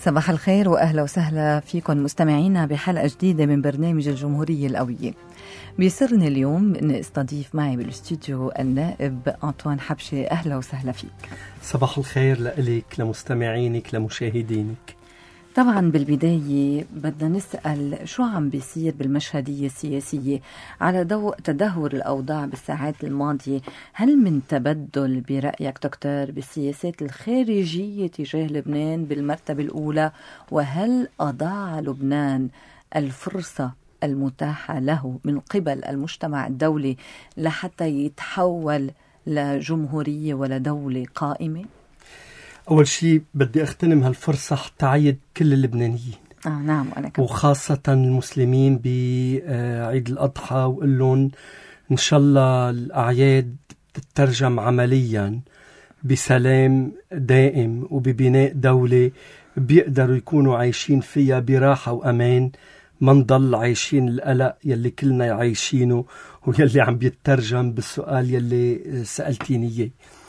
صباح الخير وأهلا وسهلا فيكم مستمعينا بحلقة جديدة من برنامج الجمهورية القوية. بيسرني اليوم أن استضيف معي بالاستوديو النائب أنطوان حبشة. أهلا وسهلا فيك. صباح الخير لإلك، لمستمعينك، لمشاهدينك. طبعا بالبداية بدنا نسأل شو عم بيصير بالمشهدية السياسية على ضوء تدهور الأوضاع بالساعات الماضية. هل من تبدل برأيك دكتور بالسياسات الخارجية تجاه لبنان بالمرتبة الأولى؟ وهل أضاع لبنان الفرصة المتاحة له من قبل المجتمع الدولي لحتى يتحول لجمهورية ولا دولة قائمة؟ أول شيء بدي أغتنم هالفرصة حتى أعيد كل اللبنانيين نعم، وأنا كمان. وخاصة المسلمين بعيد الأضحى، وقل لهم إن شاء الله الأعياد تترجم عمليا بسلام دائم وببناء دولة بيقدروا يكونوا عايشين فيها براحة وأمان، ما نضل عايشين القلق يلي كلنا عايشينه ويلي عم بيترجم بالسؤال يلي سألتيني إياه.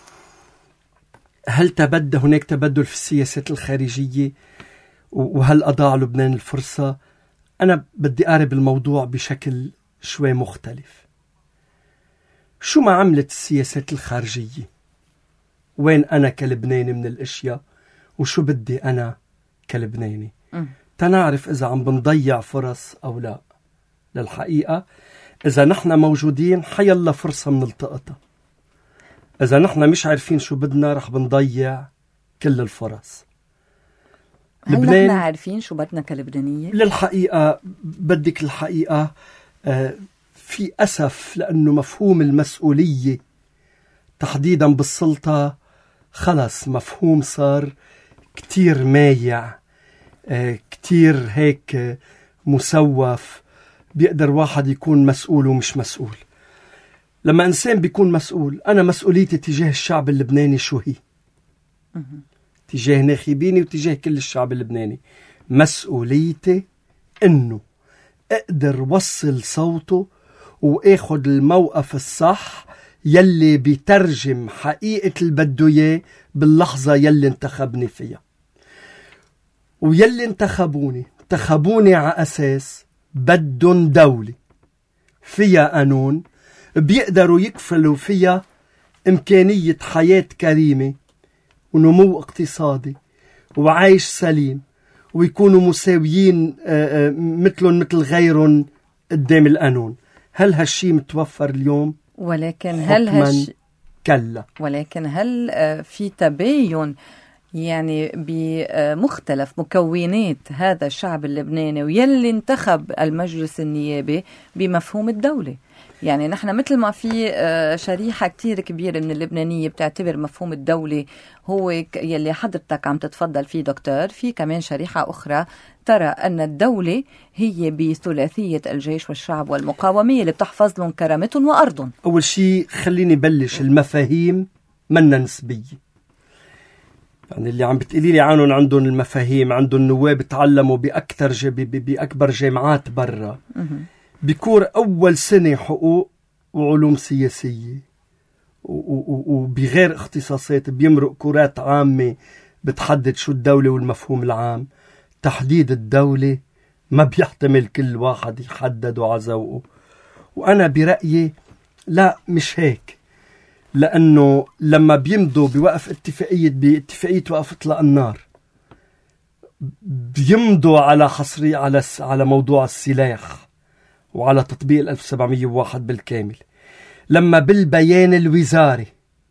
هل هناك تبدل في السياسات الخارجية؟ وهل أضاع لبنان الفرصة؟ أنا بدي أقرب الموضوع بشكل شوي مختلف. شو ما عملت السياسات الخارجية؟ وين أنا كلبناني من الأشياء؟ وشو بدي أنا كلبناني؟ تنعرف إذا عم بنضيع فرص أو لا. للحقيقة إذا نحن موجودين حيالله فرصة منلتقطها. إذا نحن مش عارفين شو بدنا رح بنضيع كل الفرص. هل نحن عارفين شو بدنا كلبنانية؟ للحقيقة بدك الحقيقة في أسف، لأنه مفهوم المسؤولية تحديدا بالسلطة خلص مفهوم صار كتير مايع، كتير هيك مسوف. بيقدر واحد يكون مسؤول ومش مسؤول. لما إنسان بيكون مسؤول، أنا مسؤوليتي تجاه الشعب اللبناني شو هي؟ تجاه ناخبيني وتجاه كل الشعب اللبناني. مسؤوليتي إنه أقدر وصل صوته وأخذ الموقف الصح يلي بيترجم حقيقة البدو إياه باللحظة يلي انتخبني فيها. ويلي انتخبوني على أساس بدون دولة فيها قانون بيقدروا يكفلوا فيها إمكانية حياة كريمة ونمو اقتصادي وعيش سليم، ويكونوا مساويين مثلهم مثل غيرهم قدام القانون. هل هالشي متوفر اليوم؟ كلا. ولكن هل في تباين يعني بمختلف مكونات هذا الشعب اللبناني ويلي انتخب المجلس النيابي بمفهوم الدولة؟ يعني نحن مثل ما في شريحة كتير كبيرة من اللبنانية بتعتبر مفهوم الدولة هو يلي حضرتك عم تتفضل فيه دكتور، في كمان شريحة أخرى ترى أن الدولة هي بثلاثية الجيش والشعب والمقاومة اللي بتحفظ لهم كرامتهم وأرضهم. أول شيء خليني بلش، المفاهيم منا نسبية. يعني اللي عم بتقولي لي عنهم عندهم المفاهيم، عندهم نواب تعلموا بأكبر جامعات برا، بكور أول سنة حقوق وعلوم سياسية وبغير اختصاصات بيمرق كورات عامة بتحدد شو الدولة والمفهوم العام. تحديد الدولة ما بيحتمل كل واحد يحدده على ذوقه، وأنا برأيي لا، مش هيك. لأنه لما بيمضوا بوقف باتفاقية وقف إطلاق النار بيمضوا على حصري على موضوع السلاح وعلى تطبيق 1701 بالكامل. لما بالبيان الوزاري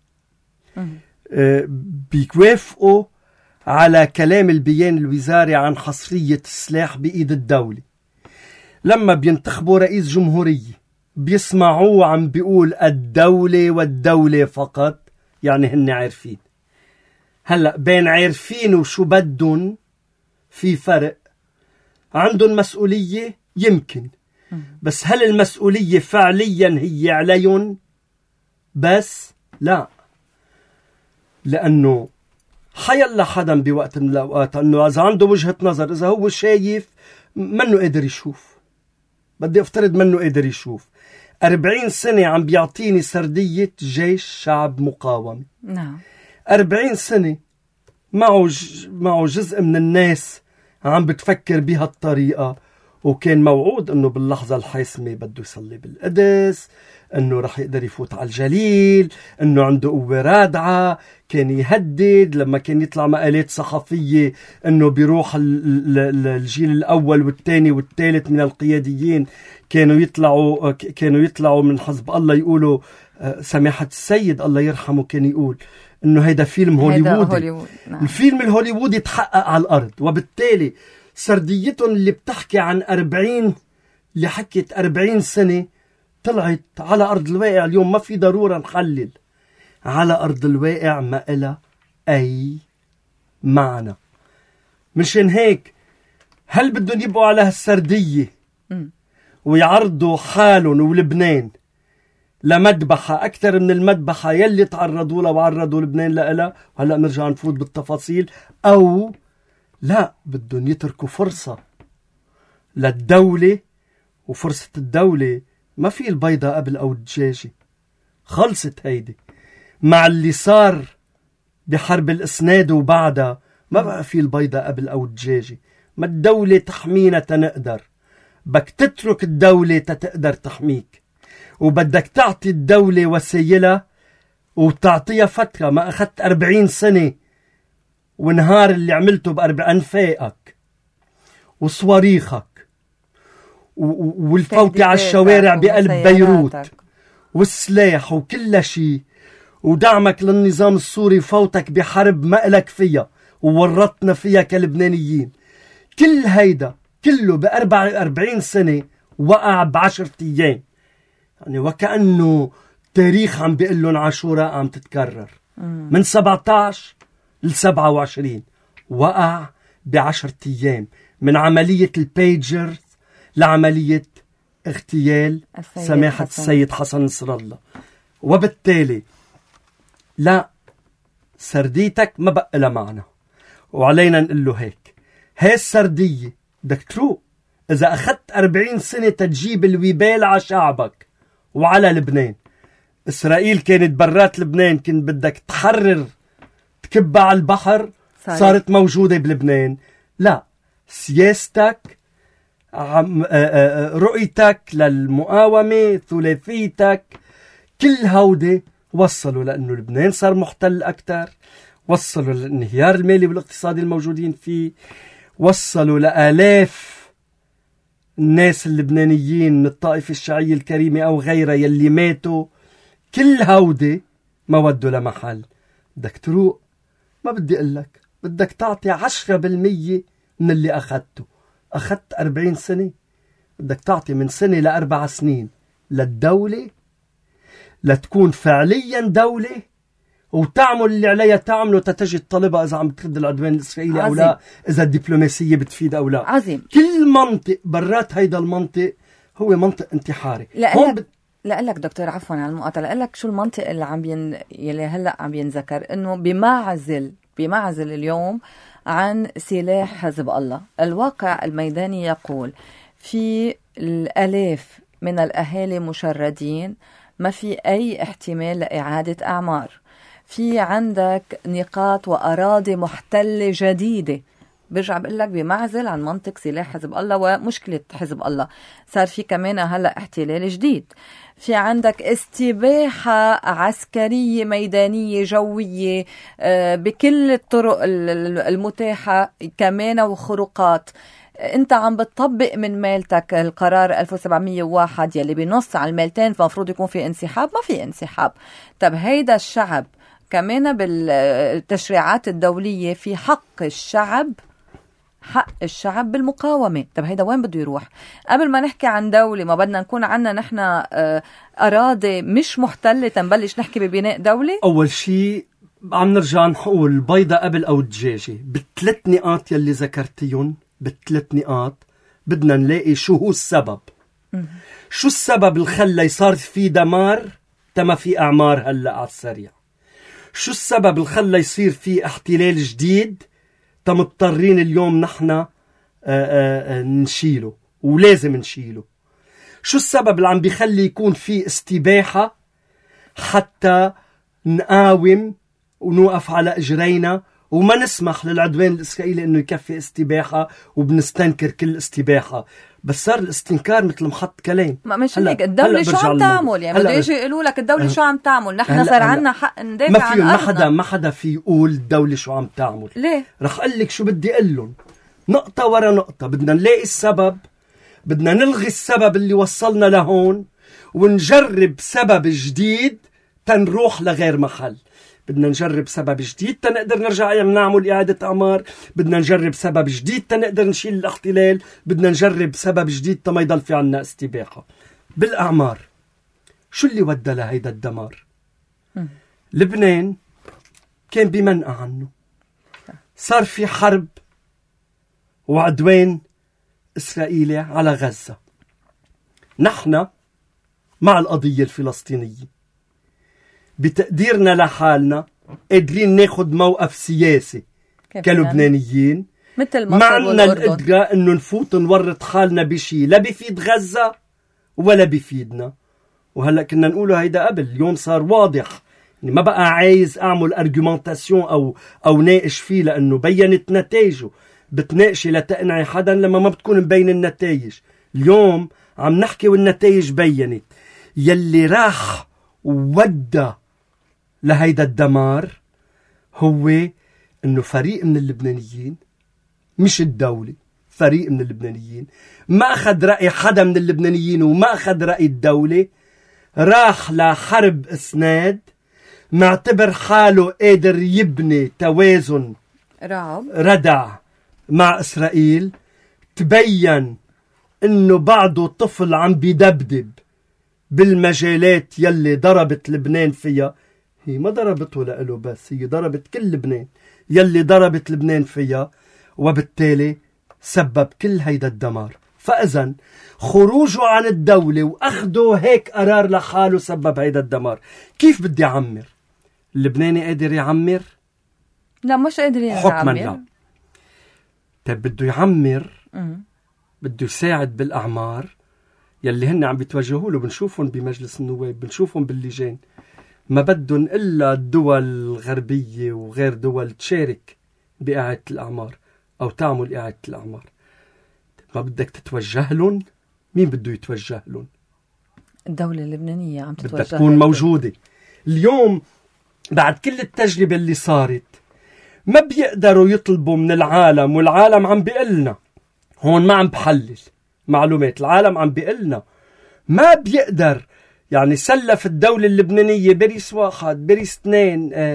بيوافقوا على كلام البيان الوزاري عن حصرية السلاح بإيد الدولة. لما بينتخبوا رئيس جمهورية بيسمعوه عم بيقول الدولة والدولة فقط، يعني هن عارفين. هلأ بين عارفين وشو بدون في فرق. عندهم مسؤولية يمكن، بس هل المسؤولية فعليا هي عليهم؟ بس لا، لأنه حيلا حدا بوقت من الأوقات أنه إذا عنده وجهة نظر، إذا هو شايف منه قادر يشوف، بدي أفترض منه قادر يشوف. 40 سنة عم بيعطيني سردية جيش شعب مقاومة. نعم. 40 سنة معه جزء من الناس عم بتفكر بهالطريقة، وكان موعود انه باللحظة الحاسمة بده يصلي بالقدس، انه رح يقدر يفوت على الجليل، انه عنده قوة رادعة. كان يهدد لما كان يطلع مقالات صحفية انه بيروح الجيل الاول والثاني والثالث من القياديين كانوا يطلعوا من حزب الله يقولوا سماحة السيد الله يرحمه كان يقول انه هيدا فيلم هوليوودي. نعم. الفيلم الهوليوودي تحقق على الارض، وبالتالي سرديتهم اللي بتحكي عن 40 اللي حكت 40 سنة طلعت على أرض الواقع اليوم. ما في ضرورة نحلل على أرض الواقع، ما إلها أي معنى. مشان هيك هل بدهم يبقوا على هالسردية ويعرضوا حالهم ولبنان لمذبحة أكثر من المذبحة يلي تعرضوا لها وعرضوا لبنان لها؟ وهلأ نرجع نفوت بالتفاصيل. أو لا، بدهم يتركوا فرصة للدولة، وفرصة الدولة ما في البيضة قبل أو الدجاجة. خلصت هيدي مع اللي صار بحرب الإسناد وبعدها. ما بقى في البيضة قبل أو الدجاجة. ما الدولة تحمينا تنقدر، بدك تترك الدولة تقدر تحميك، وبدك تعطي الدولة وسيلة وتعطيها فترة. ما أخذت 40 سنة ونهار اللي عملته أنفاقك وصواريخك والفوتة على الشوارع بقلب بيروت والسلاح وكل شيء، ودعمك للنظام السوري، فوتك بحرب ما إلك فيها وورطنا فيها كلبنانيين. كل هيدا كله ب40 سنة وقع ب10 أيام. يعني وكأنه تاريخ عم بيقول لهم عاشوراء عم تتكرر. من 17 ل27 وقع ب10 أيام، من عملية البيجر لعملية اغتيال سماحة السيد حسن نصر الله. وبالتالي لا، سرديتك ما بقى لها معنى، وعلينا نقول له هيك. هاي السردية بدك تروق. إذا أخذت 40 سنة تجيب الوبال على شعبك وعلى لبنان، إسرائيل كانت برات لبنان، كنت بدك تحرر تكبها على البحر، صارت موجودة بلبنان. لا، سياستك، رؤيتك للمقاومة، ثلاثيتك، كل هودي وصلوا لأنه لبنان صار محتل أكتر، وصلوا للانهيار المالي والاقتصادي الموجودين فيه، وصلوا لآلاف الناس اللبنانيين من الطائفة الشيعية الكريمة أو غيرها يلي ماتوا. كل هودي ما ودوا لمحل. بدك تروق. ما بدي أقلك بدك تعطي 10% من اللي أخذته. أخذت 40 سنة، بدك تعطي من سنة ل4 سنين للدولة لتكون فعليا دولة، وتعمل اللي عليها تعمله تتجي الطلبة إذا عم بترد العدوان الإسرائيلي أو لا، إذا الدبلوماسية بتفيد أو لا. عظيم. كل منطق برات هيدا المنطق هو منطق انتحاري. لأقلك دكتور، عفوا على المقاطعة، لأقلك شو المنطق اللي يلي هلأ عم ينذكر، إنه بمعزل اليوم عن سلاح حزب الله. الواقع الميداني يقول في الآلاف من الأهالي مشردين، ما في أي احتمال لإعادة أعمار. في عندك نقاط وأراضي محتلة جديدة. برجع بقول لك بمعزل عن منطق سلاح حزب الله ومشكلة حزب الله، صار في كمان هلأ احتلال جديد. في عندك استباحة عسكرية ميدانية جوية بكل الطرق المتاحة كمان، وخروقات. انت عم بتطبق من مالتك القرار 1701 يلي بنص على المالتين، فمفروض يكون في انسحاب. ما في انسحاب. طب هيدا الشعب كمان بالتشريعات الدولية في حق الشعب بالمقاومة. طب هيدا وين بده يروح؟ قبل ما نحكي عن دولة، ما بدنا نكون عنا نحن أراضي مش محتلة تنبلش نحكي ببناء دولة؟ أول شيء عم نرجع نقول بيضة قبل أو الدجاجة. بالثلاث نقاط يلي ذكرتيهم، بالثلاث نقاط بدنا نلاقي شو هو السبب. شو السبب اللي خلى يصار في دمار تما في أعمار هلأ على السريع؟ شو السبب اللي خلى يصير في احتلال جديد مضطرين اليوم نحن نشيله ولازم نشيله؟ شو السبب اللي عم بيخلي يكون في استباحة حتى نقاوم ونوقف على اجرينا وما نسمح للعدوان الإسرائيلي أنه يكفي استباحة، وبنستنكر كل استباحة. بس صار الاستنكار مثل محط كلام. ما مش هيك الدولة شو عم تعمل؟ يعني بده يجي يقولوا لك الدولة شو عم تعمل، نحن صار عنا حق ندافع عن أرضنا. ما حدا في يقول الدولة شو عم تعمل. ليه؟ رح أقول لك شو بدي أقول لهم، نقطة ورا نقطة. بدنا نلاقي السبب، بدنا نلغي السبب اللي وصلنا لهون ونجرب سبب جديد تنروح لغير محل. بدنا نجرب سبب جديد تنقدر نرجع نعمل إعادة أعمار، بدنا نجرب سبب جديد تنقدر نشيل الاحتلال، بدنا نجرب سبب جديد تما يضل في عنا استباحة. بالأعمار شو اللي ودى لهيدا الدمار؟ لبنان كان بمنأى عنه، صار في حرب وعدوان إسرائيلي على غزة. نحن مع القضية الفلسطينية، بتقديرنا لحالنا قادرين ناخد موقف سياسي كلبنانيين، مثل ما عنا القدرة انه نفوت نورط حالنا بشي لا بيفيد غزة ولا بيفيدنا. وهلأ كنا نقوله هيدا قبل، اليوم صار واضح، يعني ما بقى عايز اعمل ارجومنتاسيون او ناقش فيه لانه بينت نتائجه. بتناقشي لتقنعي حدا لما ما بتكون مبين النتائج. اليوم عم نحكي والنتائج بينت. يلي راح ودى لهيدا الدمار هو انه فريق من اللبنانيين، مش الدولة، فريق من اللبنانيين ما اخذ رأي حدا من اللبنانيين وما اخذ رأي الدولة، راح لحرب اسناد معتبر حاله قادر يبني توازن ردع مع اسرائيل. تبين انه بعده طفل عم بيدبدب بالمجالات يلي ضربت لبنان فيها. هي ما ضربته لإله بس، هي ضربت كل لبنان يلي ضربت لبنان فيها، وبالتالي سبب كل هيدا الدمار. فإذن خروجه عن الدولة وأخده هيك قرار لحاله سبب هيدا الدمار. كيف بدي أعمر؟ اللبناني قادر يعمر؟ لا مش قادر يعمر حكما لا. طيب بده يعمر، بده يساعد بالأعمار يلي هن عم بيتوجهوا له. بنشوفهم بمجلس النواب، بنشوفهم باللجان، ما بدهم إلا الدول الغربية وغير دول تشارك بإعادة الأعمار أو تعمل إعادة الأعمار. ما بدك تتوجه لهم؟ مين بده يتوجه لهم؟ الدولة اللبنانية عم تتوجه، بدها تكون موجودة. اليوم بعد كل التجربة اللي صارت ما بيقدروا يطلبوا من العالم، والعالم عم بيقلنا هون، ما عم بحلل معلومات، العالم عم بيقلنا ما بيقدر. يعني سلف الدولة اللبنانية باريس 1، باريس 2،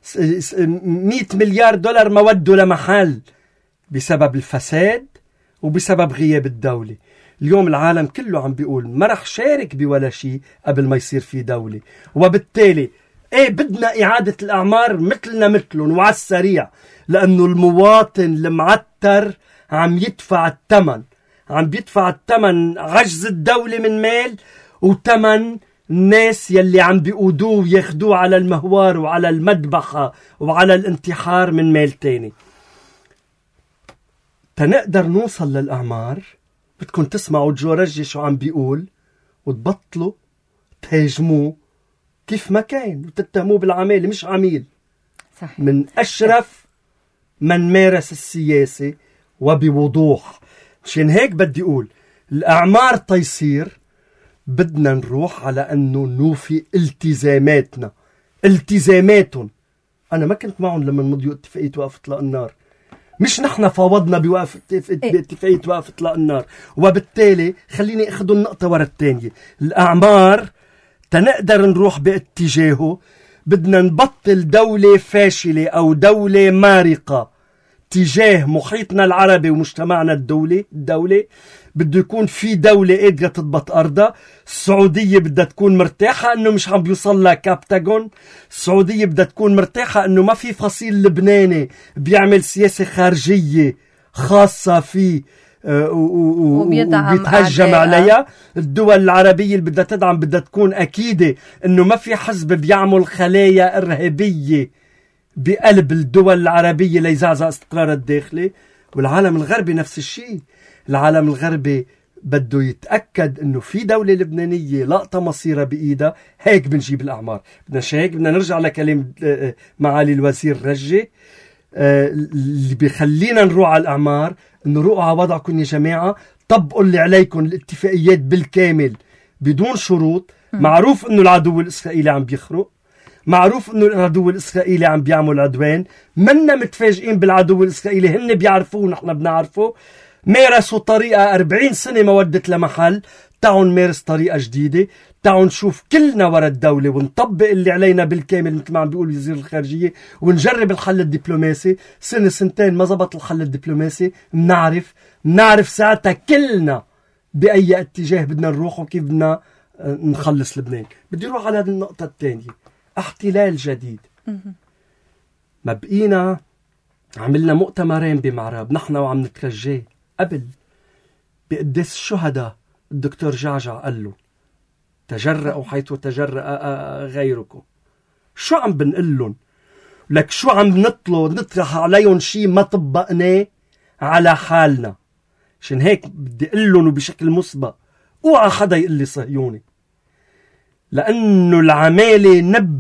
100 مليار دولار ما ودوا لمحل بسبب الفساد وبسبب غياب الدولة. اليوم العالم كله عم بيقول ما رح شارك بولا شيء قبل ما يصير في دولة، وبالتالي بدنا إعادة الأعمار مثلنا مثلهم وعلى السريع، لأنه المواطن المعتر عم يدفع الثمن، عم بيدفع الثمن عجز الدولة من مال، وثمن الناس يلي عم بيقودوه وياخدوه على المهوار وعلى المذبحة وعلى الانتحار من مال تاني. تنقدر نوصل للأعمار بدكم تسمعوا جو رجي شو عم بيقول، وتبطلوا تهاجموه كيف ما كان وتتهموه بالعمالة مش عميل. صحيح. من أشرف من مارس السياسة وبوضوح. مشان هيك بدي أقول الأعمار تيصير بدنا نروح على أنه نوفي التزاماتنا، التزاماتهم. أنا ما كنت معهم لما مضيوا اتفاقية وقف إطلاق النار، مش نحن فاوضنا باتفاقية وقف إطلاق النار. وبالتالي خليني أخذ النقطة ورا الثانية. الأعمار تنقدر نروح باتجاهه بدنا نبطل دولة فاشلة أو دولة مارقة تجاه محيطنا العربي ومجتمعنا الدولة بده يكون في دولة قادرة تضبط أرضها. السعودية بدها تكون مرتاحة أنه مش عم بيوصل لها كابتاغون. السعودية بدها تكون مرتاحة أنه ما في فصيل لبناني بيعمل سياسة خارجية خاصة فيه وبيتهجم عليها. الدول العربية اللي بدها تدعم بدها تكون أكيدة أنه ما في حزب بيعمل خلايا إرهابية بقلب الدول العربية ليزعزع استقرار الداخلي. والعالم الغربي نفس الشيء. العالم الغربي بده يتأكد انه في دولة لبنانية لقطة مصيرة بإيدها. هيك بنجيب الأعمار. بدنا هيك بدنا نرجع لكلام معالي الوزير رجي. اللي بيخلينا نروح على الأعمار إنه روحوا على وضعكم يا جماعة، طبقوا اللي عليكم الاتفاقيات بالكامل بدون شروط. معروف إنه العدو الإسرائيلي عم بيخرق، معروف إنه العدو الإسرائيلي عم بيعمل عدوان، منا متفاجئين بالعدو الإسرائيلي، هن بيعرفوه ونحن بنعرفه. مارسوا طريقة 40 سنة ما ودت لمحل، تعالوا نمارس طريقة جديدة، تعالوا نشوف كلنا ورا الدولة ونطبق اللي علينا بالكامل مثل ما عم بيقول وزير الخارجية، ونجرب الحل الدبلوماسي. سنة سنتين ما زبط الحل الدبلوماسي، منعرف ساعتها كلنا بأي اتجاه بدنا نروح وكيف بدنا نخلص لبنان. بدي اروح على هذه النقطة الثانية، احتلال جديد. ما بقينا عملنا مؤتمرين بمعراب نحن وعم نترجاه. قبل بقداس الشهداء الدكتور جعجع قال له تجرأوا حيث تجرأ غيركم. شو عم بنقول لهم؟ لك شو عم نطرح عليهم شيء ما طبقناه على حالنا. عشان هيك بدي اقول لهم بشكل مسبق، اوعى حدا يقول لي صهيوني، لانه العمالة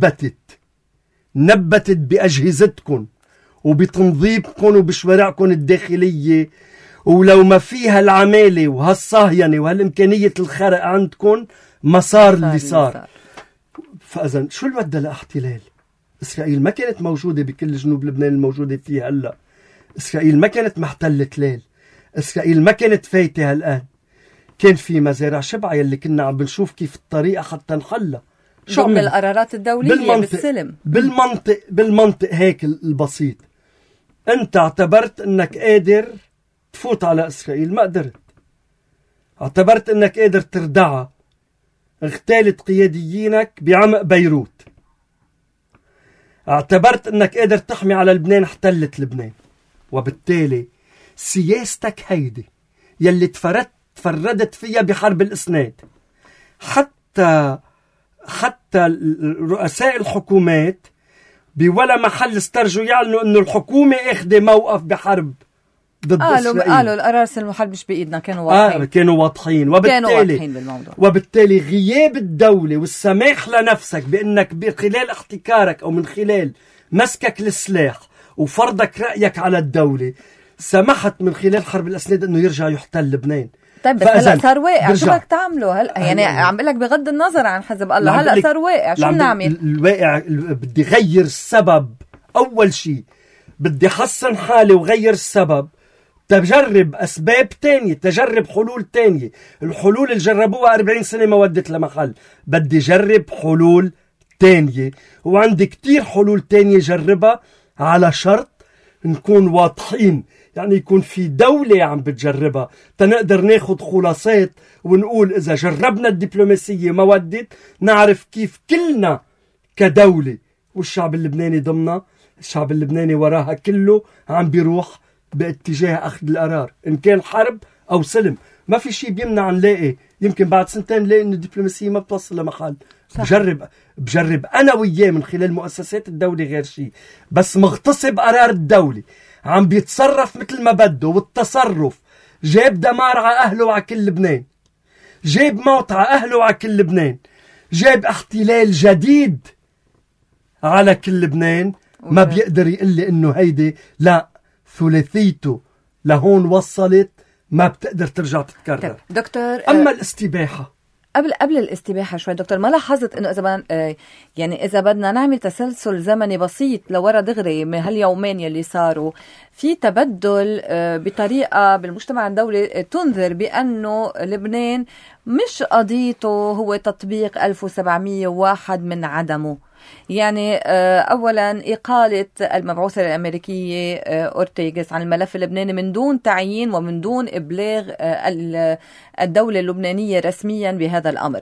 نبتت باجهزتكم وبتنظيمكم وبشوارعكم الداخلية، ولو ما فيها العمالة وهالصهينة وهالإمكانية الخرق عندكم ما صار اللي صار. فأذن شو الودة لاحتلال؟ إسرائيل ما كانت موجودة بكل جنوب لبنان الموجودة فيها هلا. إسرائيل ما كانت محتلة تلال. إسرائيل ما كانت فايتة هالآن. كان في مزارع شبعة يلي كنا عم بنشوف كيف الطريقة حتى نحلها. شو من القرارات الدولية بالسلم. بالمنطق هيك البسيط. أنت اعتبرت أنك قادر تفوت على إسرائيل، ما قدرت. اعتبرت أنك قادر تردعها، اغتالت قياديينك بعمق بيروت. اعتبرت أنك قادر تحمي على لبنان، احتلت لبنان. وبالتالي سياستك هيدي يلي تفردت فيها بحرب الإسناد، حتى رؤساء الحكومات بولا محل استرجوا يعلنوا انه الحكومة اخذ موقف بحرب ضد إسرائيل. قالوا القرار سلم الحرب مش بإيدنا، كانوا واضحين. وبالتالي غياب الدولة والسماح لنفسك بأنك خلال احتكارك أو من خلال مسكك للسلاح وفرضك رأيك على الدولة سمحت من خلال حرب الأسناد أنه يرجع يحتل لبنان. طيب بس هلا صار واقع، شو بدك تعملوا هلا؟ يعني عم بقول لك بغض النظر عن حزب الله، هلا صار واقع، شو بنعمل؟ الواقع بدي غير السبب. أول شيء بدي حسن حالي وغير السبب، تجرب أسباب تانية، تجرب حلول تانية. الحلول اللي جربوها 40 سنة ما ودت لمحل. بدي جرب حلول تانية، وعندي كتير حلول تانية جربها، على شرط نكون واضحين. يعني يكون في دولة عم بتجربها تنقدر ناخد خلاصات ونقول إذا جربنا الدبلوماسية ما ودت، نعرف كيف كلنا كدولة والشعب اللبناني ضمنا، الشعب اللبناني وراها كله عم بيروح باتجاه أخذ القرار، إن كان حرب أو سلم. ما في شيء بيمنع نلاقي، يمكن بعد سنتين نلاقي إن الدبلوماسية ما بتوصل لمحل. بجرب أنا وياه من خلال مؤسسات الدولة غير شيء، بس مغتصب قرار الدولة، عم بيتصرف مثل ما بده، والتصرف جاب دمار على أهله وعلى كل لبنان، جاب موت على أهله وعلى كل لبنان، جاب احتلال جديد على كل لبنان. ما بيقدر يقول لي إنه هيدي لا ثلاثيته لهون وصلت، ما بتقدر ترجع تتكرر. دكتور، أما الاستباحة قبل الاستباحة شوي دكتور، ما لاحظت انه اذا بدنا نعمل تسلسل زمني بسيط لورا دغري من هاليومين يلي صاروا، في تبدل بطريقة بالمجتمع الدولي تنذر بانه لبنان مش قضيته هو تطبيق 1701 من عدمه. يعني أولا إقالة المبعوثة الأمريكية أورتيغس عن الملف اللبناني من دون تعيين ومن دون إبلاغ الدولة اللبنانية رسميا بهذا الأمر.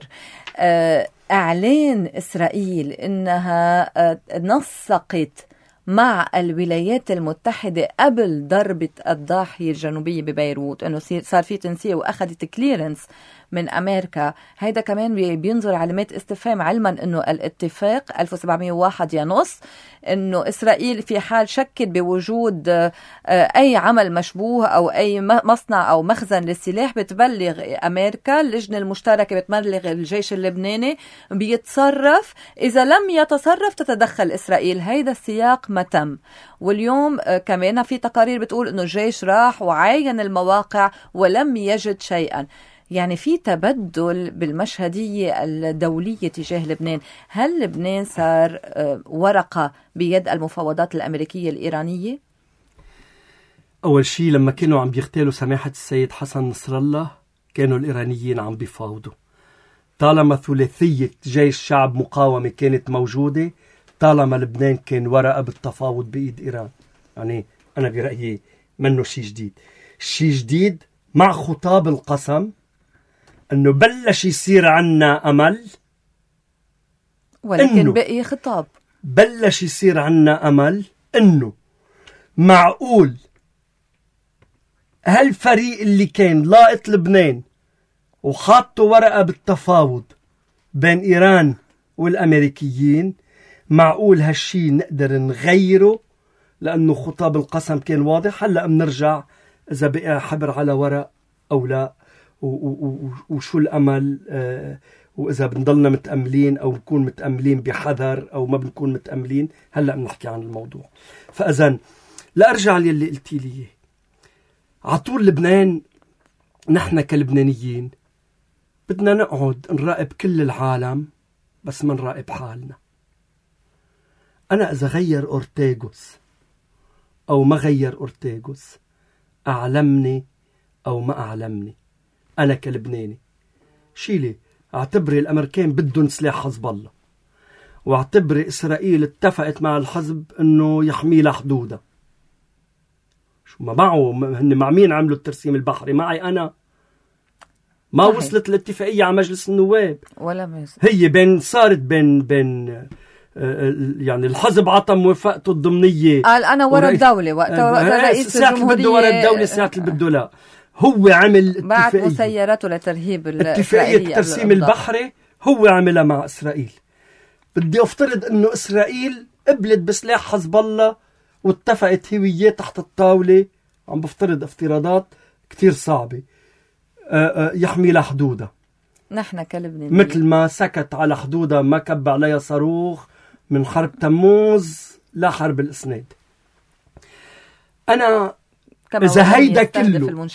إعلان إسرائيل إنها نسقت مع الولايات المتحدة قبل ضربة الضاحية الجنوبية ببيروت، أنه صار في تنسيق وأخذت كليرنس من أمريكا، هيدا كمان بينظر علامات استفهام، علما أنه الاتفاق 1701 ينص أنه إسرائيل في حال شكت بوجود أي عمل مشبوه أو أي مصنع أو مخزن للسلاح بتبلغ أمريكا، اللجنة المشتركة بتبلغ الجيش اللبناني، بيتصرف. إذا لم يتصرف تتدخل إسرائيل. هيدا السياق ما تم. واليوم كمان في تقارير بتقول أنه الجيش راح وعاين المواقع ولم يجد شيئا. يعني في تبدل بالمشهدية الدولية تجاه لبنان. هل لبنان صار ورقة بيد المفاوضات الأمريكية الإيرانية؟ أول شيء لما كانوا عم بيغتالوا سماحة السيد حسن نصر الله كانوا الإيرانيين عم بيفاوضوا. طالما ثلاثية جيش شعب مقاومة كانت موجودة، طالما لبنان كان ورقة بالتفاوض بإيد إيران. يعني أنا برأيي منه شيء جديد. الشيء جديد مع خطاب القسم أنه بلش يصير عنا أمل، ولكن بقي خطاب. بلش يصير عنا أمل أنه معقول هالفريق اللي كان لاقط لبنان وحاطه ورقة بالتفاوض بين إيران والأمريكيين، معقول هالشي نقدر نغيره، لأنه خطاب القسم كان واضح. هلأ بنرجع إذا بقى حبر على ورق أو لا، وشو الأمل، وإذا بنضلنا متأملين أو بنكون متأملين بحذر أو ما بنكون متأملين. هلأ بنحكي عن الموضوع. فأذن لأرجع للي قلتي لي عطول لبنان، نحن كلبنانيين بدنا نقعد نراقب كل العالم بس ما نراقب حالنا. أنا إذا غير أورتيغوس أو ما غير أورتيغوس، أعلمني أو ما أعلمني، أنا كلبناني شيلي اعتبري الأمريكان بدهم سلاح حزب الله، واعتبري إسرائيل اتفقت مع الحزب أنه يحمي لها حدودها. شو ما معه هن مع مين عملوا الترسيم البحري؟ معي أنا. ما صحيح. وصلت الاتفاقية على مجلس النواب ولا ميز. هي صارت بين يعني الحزب عطى موافقته الضمنية، قال أنا ورا الدولة وقتها رئيس الجمهورية بده ورا الدولة، ساعة اللي بده لا. هو عمل بعد مسيرته لترهيب اتفاقية الترسيم البحري، هو عملها مع إسرائيل. بدي أفترض أنه إسرائيل قبلت بسلاح حزب الله واتفقت هي وياه تحت الطاولة، عم بفترض افتراضات كتير صعبة، يحمي لها حدودها. نحن كلبنان مثل ما سكت على حدودها، ما كب عليها صاروخ من حرب تموز لحرب الإسناد. أنا إذا هيدا كله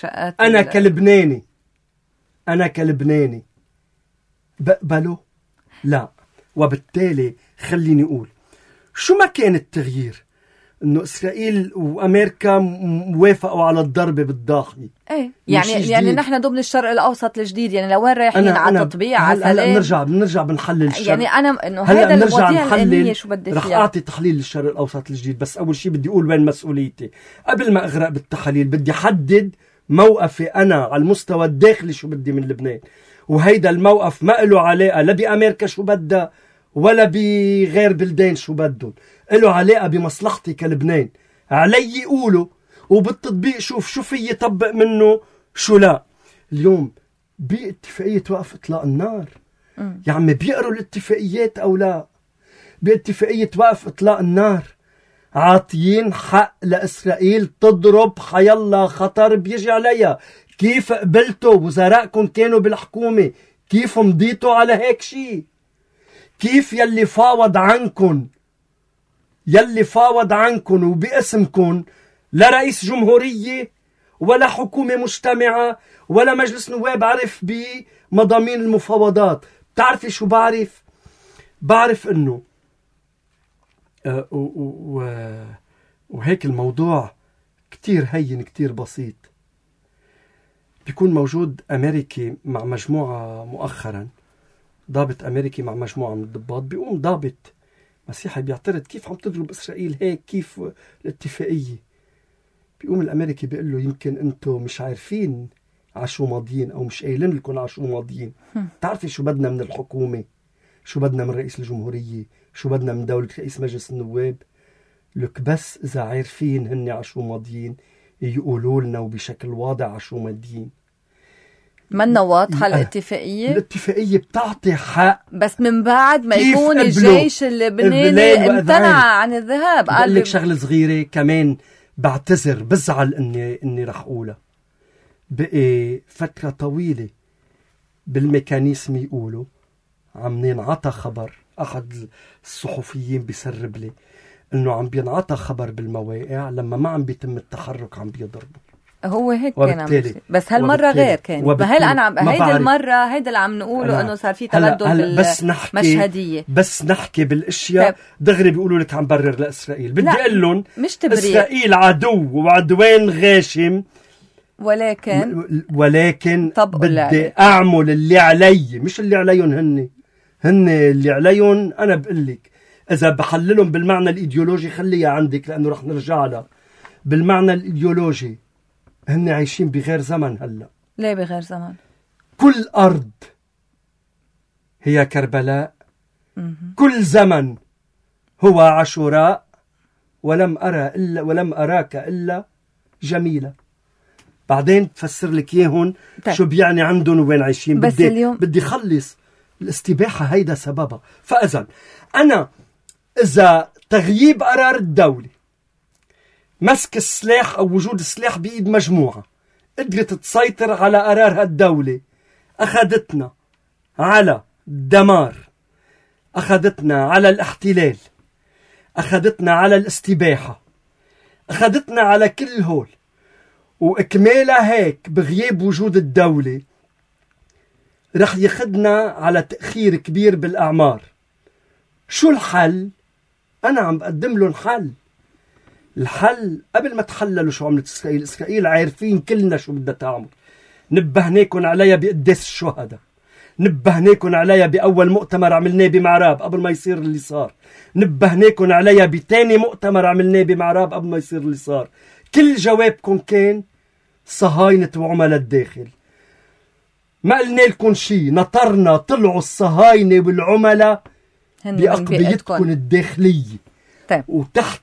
أنا كلبناني بقبله؟ لا. وبالتالي خليني أقول شو ما كان التغيير، إنه إسرائيل وأمريكا موافقوا على الضربة بالضاحية. إيه يعني نحن ضمن الشرق الأوسط الجديد، يعني لو وين رايحين على تطبيع على هلا بنرجع بنحلل الشرق. يعني أنا إنه هذا المواضيع الآنية شو بدي فيها. رح أعطي تحليل للشرق الأوسط الجديد، بس أول شيء بدي أقول وين مسؤوليتي. قبل ما أغرق بالتحاليل بدي حدد موقفي أنا على المستوى الداخلي شو بدي من لبنان، وهيدا الموقف ما له علاقة لا بأمريكا شو بدها ولا بغير بلدان شو بدهم، له علاقة بمصلحتي كلبنان. علي يقولوا وبالتطبيق شوف شو في يطبق منه شو لا. اليوم باتفاقية وقف إطلاق النار يا عمي بيقروا الاتفاقيات أو لا؟ باتفاقية وقف إطلاق النار عاطيين حق لإسرائيل تضرب حيالله خطر بيجي عليها. كيف قبلتوا؟ وزرائكم كانوا بالحكومة، كيف مضيتوا على هيك شيء؟ كيف يلي فاوض عنكن وباسمكن لا رئيس جمهورية ولا حكومة مجتمعة ولا مجلس نواب عرف بمضامين المفاوضات؟ بتعرفي شو بعرف انه وهيك الموضوع كتير هين كتير بسيط. بيكون موجود أمريكي مع مجموعة، مؤخرا ضابط أمريكي مع مجموعة من الضباط، بيقوم ضابط مسيحي بيعترض كيف عم تضرب إسرائيل هيك، كيف الاتفاقية. بيقوم الأمريكي بيقول له يمكن أنتم مش عارفين عشو ماضيين أو مش قايلين لكم عشو ماضيين. تعرفي شو بدنا من الحكومة، شو بدنا من رئيس الجمهورية، شو بدنا من دولة رئيس مجلس النواب؟ لك بس إذا عارفين هن عشو ماضيين يقولوا لنا وبشكل واضح عشو مادين. منا واضحة الاتفاقية. الاتفاقية بتعطي حق، بس من بعد ما يكون الجيش اللبناني امتنع عن الذهاب. قال لك شغلة صغيرة كمان بعتذر، بزعل اني رح اقولها. بقي فترة طويلة بالميكانيزم يقولوا عم ينعطى خبر، احد الصحفيين بيسرب لي انه عم بينعطى خبر بالمواقع لما ما عم بيتم التحرك عم بيضربوا. هو هيك كان عم يصير، بس هالمرة غير كان. فهل انا هيدي المرة هيدا اللي عم نقوله انه صار في تبدل بالمشهدية. بس نحكي بالاشياء دغري بيقولوا لك عم برر لاسرائيل. بدي اقول لهم مش تبرير، اسرائيل عدو وعدوان غاشم، ولكن بدي اعمل اللي علي، مش اللي عليهم هن اللي عليهم. انا بقول لك اذا بحللهم بالمعنى الايديولوجي خليها عندك لانه رح نرجع لها. بالمعنى الايديولوجي هن عايشين بغير زمن. هلا ليه بغير زمن؟ كل ارض هي كربلاء، كل زمن هو عاشوراء، ولم اراك الا جميله. بعدين تفسر لك اياهم شو بيعني عندهم وين عايشين. بدي خلص الاستباحه هيدا سببها. فاذا انا اذا تغييب قرار الدوله، مسك السلاح او وجود السلاح بايد مجموعه قدرت تسيطر على قرار هالدوله، اخذتنا على الدمار، اخذتنا على الاحتلال، اخذتنا على الاستباحه، اخذتنا على كل هول، واكمالها هيك بغياب وجود الدوله رح يخدنا على تأخير كبير بالأعمار. شو الحل؟ أنا عم بقدم لهم حل. الحل قبل ما تحللوا شو عملت إسرائيل عارفين كلنا شو بدها تعمل. نبهناكم عليها بقداس الشهداء، نبهناكم عليها بأول مؤتمر عملناه بمعراب قبل ما يصير اللي صار، نبهناكم عليها بتاني مؤتمر عملناه بمعراب قبل ما يصير اللي صار. كل جوابكم كان صهاينة وعملاء الداخل. ما قلنا لكم شيء، نطرنا طلعوا الصهاينة والعملاء بأقبيتكم الداخلية. طيب. وتحت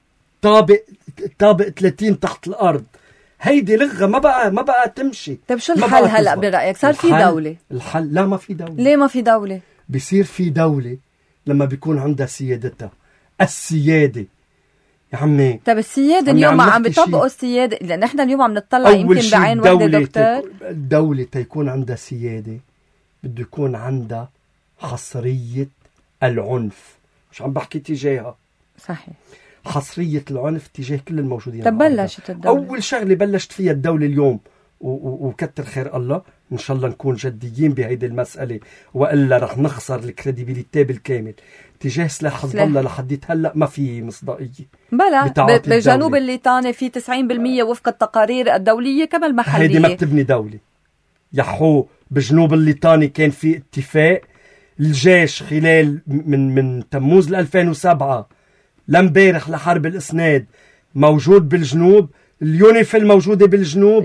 طابق 30 تحت الأرض. هيدي لغة ما بقى تمشي. طيب شو الحل هلأ برأيك؟ صار في دولة. الحل لا، ما في دولة. ليه ما في دولة؟ بيصير في دولة لما بيكون عندها سيادتها. السيادة يا عمي. طيب السيادة اليوم عم بيطبقوا السيادة، لأن احنا اليوم عم نطلع يمكن بعين وحدة دكتور. الدولة تيكون عندها سيادة بده يكون عندها حصرية العنف. مش عم بحكي تجاهها، صحيح، حصرية العنف تجاه كل الموجودين. طب بلشت الدولة. أول شغلة بلشت فيها الدولة اليوم وكتر خير الله، إن شاء الله نكون جديين بهيدي المسألة، وإلا رح نخسر الكريديبيليتي بالكامل تجاه سلاح حزب الله. لحديت هلأ ما في مصداقية. بلا بجنوب الليطاني في 90% وفق التقارير الدولية كما المحلية. هيدي ما بتبني دولة يحو. بجنوب الليطاني كان في اتفاق. الجيش خلال من تموز 2007 لمبارح لحرب الإسناد موجود بالجنوب. اليونيفيل موجودة بالجنوب.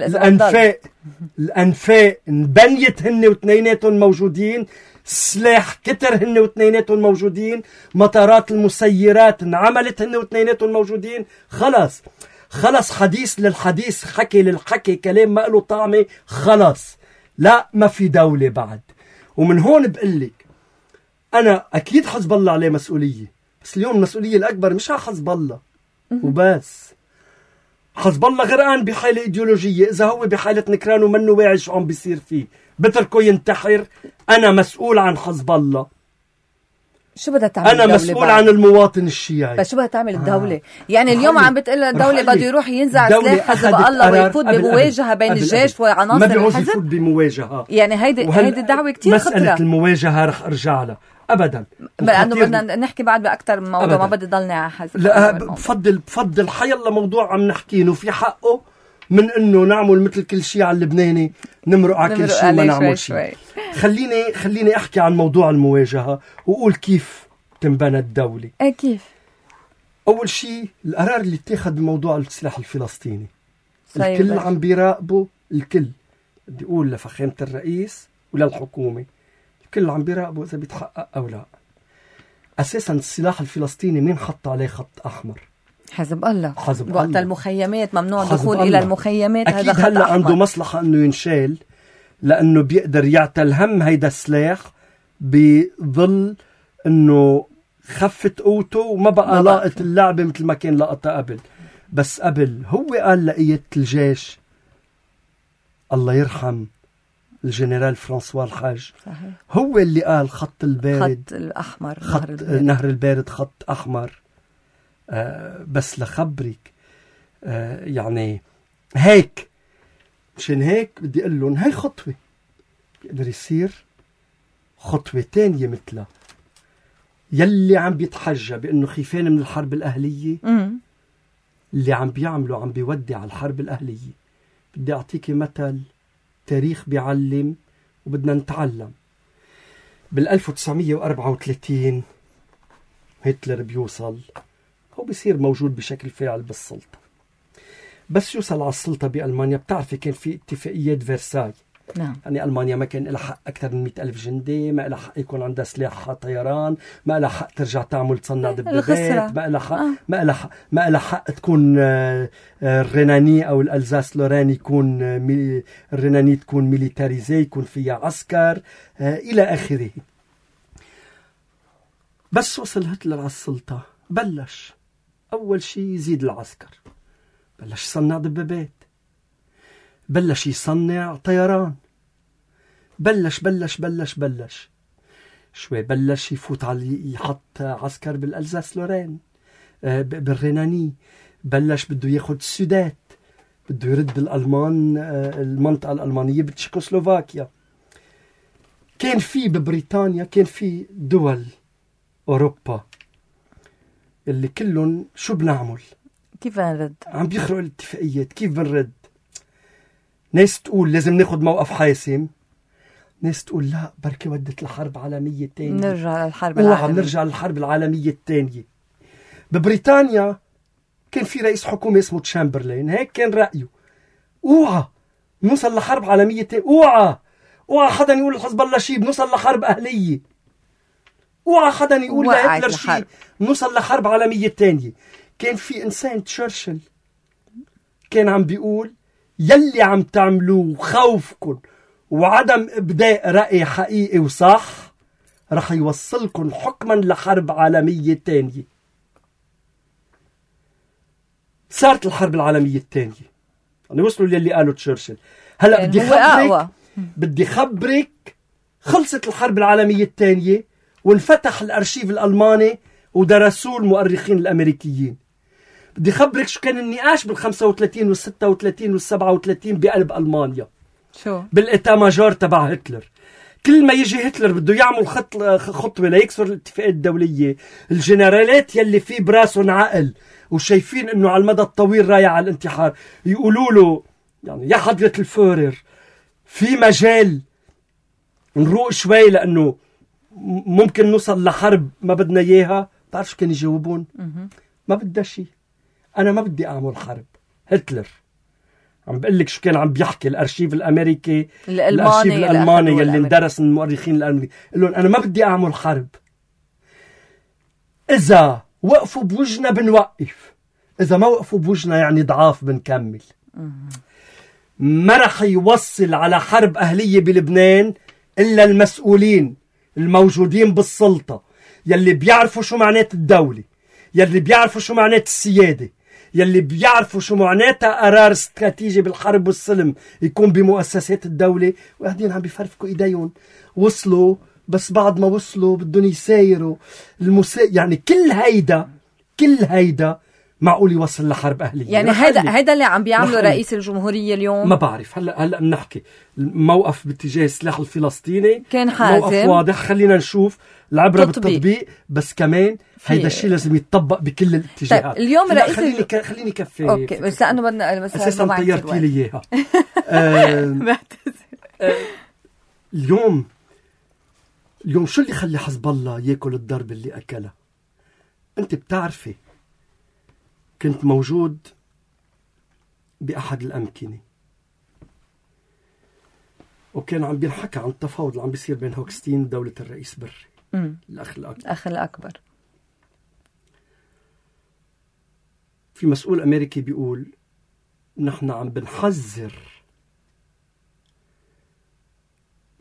الأنفاق انبنيت هن واثنيناتهم موجودين. السلاح كتر هن واثنيناتهم موجودين. مطارات المسيرات انعملت هن واثنيناتهم موجودين. خلص حديث للحديث، حكي للحكي، كلام ما له طعمة. خلص لا، ما في دولة بعد. ومن هون بقلك أنا أكيد حزب الله عليه مسؤولية، بس اليوم المسؤولية الأكبر مش على حزب الله وبس. حزب الله غرقان بحالة إيديولوجية. إذا هو بحالة نكران ومنه واعي شو عم بيصير فيه بتركه ينتحر. أنا مسؤول عن حزب الله. شو بدها تعمل أنا مسؤول عن المواطن الشيعي. بس شو بدها تعمل الدولة؟ يعني اليوم عم بتقول الدولة بده يروح ينزع سلاح حزب الله ويفوت بمواجهة بين الجيش وعناصر الحزب. ما بيعوز يفوت بمواجهة. يعني هيدي الدعوة كتير خطرة. مسألة المواجهة رح أرجع لها أبدا. لأنه بدنا نحكي بعد بأكتر من موضوع. ما بدي ضلني على حزب. لا، بفضل حيالله موضوع عم نحكيه في حقه من إنه نعمل مثل كل شيء على اللبناني نمرق على كل شيء وما نعمل شيء. خليني أحكي عن موضوع المواجهة وأقول كيف تنبنى الدولة. كيف؟ أول شيء القرار اللي اتخذ بموضوع السلاح الفلسطيني. الكل عم بيراقبه. الكل بدي أقول لفخامة الرئيس وللحكومة، الكل عم بيراقبوا إذا بيتحقق أو لا. أساسا السلاح الفلسطيني مين حط عليه خط أحمر؟ حزب الله. وقت المخيمات ممنوع الدخول إلى المخيمات. أكيد هلا عنده مصلحة إنه ينشال، لأنه بيقدر يعتل هم هيدا السلاح بظل أنه خفت قوته وما بقى لاقط اللعبة مثل ما كان لاقطها قبل. بس قبل هو قال لقية الجيش، الله يرحم الجنرال فرانسوا الحاج، صحيح. هو اللي قال خط البارد، خط الأحمر، نهر البارد خط أحمر. بس لخبرك يعني هيك، مشان هيك بدي أقول لهم هاي خطوة بيقدر يصير خطوة تانية مثلها. يلي عم بيتحجى بأنه خيفان من الحرب الأهلية، اللي عم بيعملوا عم بيودي على الحرب الأهلية. بدي أعطيكي مثل تاريخ بيعلم وبدنا نتعلم. بال1934 هتلر بيوصل، هو بيصير موجود بشكل فاعل بالسلطة. بس يوصل على السلطة بألمانيا، بتعرفي كان في اتفاقيات فرساي. نعم. يعني ألمانيا ما كان لها حق أكثر من 100,000 جندي، ما لها حق يكون عندها سلاح طيران، ما لها حق ترجع تعمل تصنع دبابات، ما لها حق ما لها حق تكون الريناني أو الألزاس لوراني يكون الريناني تكون ميليتاريزي، يكون فيها عسكر إلى آخره. بس وصل هتلر على السلطة، بلش أول شيء يزيد العسكر، بلش يصنع دبابات، بلش يصنع طيران، بلش شوي بلش يفوت على يحط عسكر بالألزاس لورين، بالريناني، بلش بده ياخد السودات، بده يرد الألمان المنطقة الألمانية بتشيكوسلوفاكيا. كان في ببريطانيا كان في دول أوروبا اللي كلهم شو بنعمل، كيف نرد، عم بيخرقوا الاتفاقيات، كيف بنرد. ناس تقول لازم ناخد موقف حاسم، ناس تقول لا بركي ودت الحرب العالمية الثانية، نرجع للحرب العالمية الثانية. ببريطانيا كان في رئيس حكومة اسمه تشامبرلين، هيك كان رأيه، اوعى نوصل لحرب عالمية تانية، اوعى حدا يقول الحزب الله شيء بنوصل لحرب أهلية، اوعى حدا يقول لهتلر شيء نوصل لحرب عالمية تانية. كان في إنسان تشرشل كان عم بيقول يلي عم تعملوه خوفكن وعدم إبداء رأي حقيقي وصح رح يوصلكن حكما لحرب عالمية تانية. صارت الحرب العالمية التانية، يعني وصلوا للي قالوا تشرشل. هلأ بدي خبرك خلصت الحرب العالمية التانية وانفتح الأرشيف الألماني ودرسوه المؤرخين الأمريكيين. بدي خبرك شو كان النقاش بال35 وال36 وال37 بقلب ألمانيا، شو بالإتا ماجور تبع هتلر. كل ما يجي هتلر بده يعمل خطوة ليكسر الاتفاقية الدولية، الجنرالات يلي فيه براسهم عقل وشايفين انه على المدى الطويل رايح على الانتحار يقولوا له يعني يا حضرة الفورر في مجال نروق شوي لانه ممكن نوصل لحرب ما بدنا اياها. بتعرف شو كان يجاوبون؟ ما بدها شيء، انا ما بدي اعمل حرب. هتلر عم بقول لك شو كان عم بيحكي الارشيف الامريكي الالماني يلي اندرس من المؤرخين الالمانيين، قال لهم انا ما بدي اعمل حرب، اذا وقفوا بوجنا بنوقف، اذا ما وقفوا بوجنا يعني ضعاف بنكمل. ما رح يوصل على حرب اهليه بلبنان الا المسؤولين الموجودين بالسلطه يلي بيعرفوا شو معنات الدوله، يلي بيعرفوا شو معنات السياده، يلي بيعرفوا شو معناتها قرار استراتيجي بالحرب والسلم يكون بمؤسسات الدولة. وقاعدين عم بيفرفكوا ايديهم، وصلوا بس بعد ما وصلوا بدهم يسايروا يعني كل هيدا معقول يوصل لحرب أهلية. يعني هيدا اللي عم بيعمله رئيس الجمهورية اليوم. ما بعرف، هلا بنحكي الموقف باتجاه السلاح الفلسطيني كان حازم، موقف واضح. خلينا نشوف العبرة بالتطبيق، بس كمان هيدا الشيء لازم يتطبق بكل الاتجاهات. طيب اليوم رئيس خليني كفي اوكي بس لانه بدنا بس اساسا طيرتي لي اياها. اليوم شو اللي خلي حزب الله ياكل الضرب اللي اكلها؟ انت بتعرفي كنت موجود باحد الامكنه وكان عم بينحكى عن التفاوض اللي عم بيصير بين هوكستين ودولة الرئيس بري الأخ الأكبر. في مسؤول أمريكي بيقول نحن عم بنحذر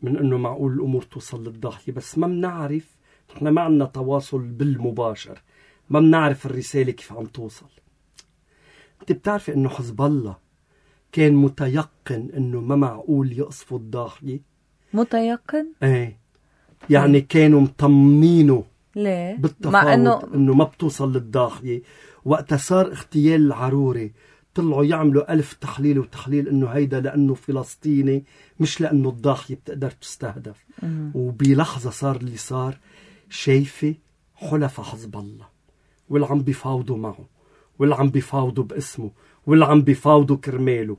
من أنه معقول الأمور توصل للضاحية، بس ما بنعرف، نحن ما عندنا تواصل بالمباشر، ما بنعرف الرسالة كيف عم توصل. أنت بتعرفي أنه حزب الله كان متيقن أنه ما معقول يقصفوا الضاحية؟ متيقن؟ ايه، يعني كانوا مطمنينه ليه؟ بالتفاوض مع انه ما بتوصل للضاحية. وقت صار اغتيال العروري طلعوا يعملوا 1000 تحليل وتحليل انه هيدا لانه فلسطيني، مش لانه الضاحية بتقدر تستهدف. وبلحظة صار اللي صار، شايفة حلفاء حزب الله واللي عم بيفاوضوا معه واللي عم بيفاوضوا باسمه واللي عم بيفاوضوا كرماله،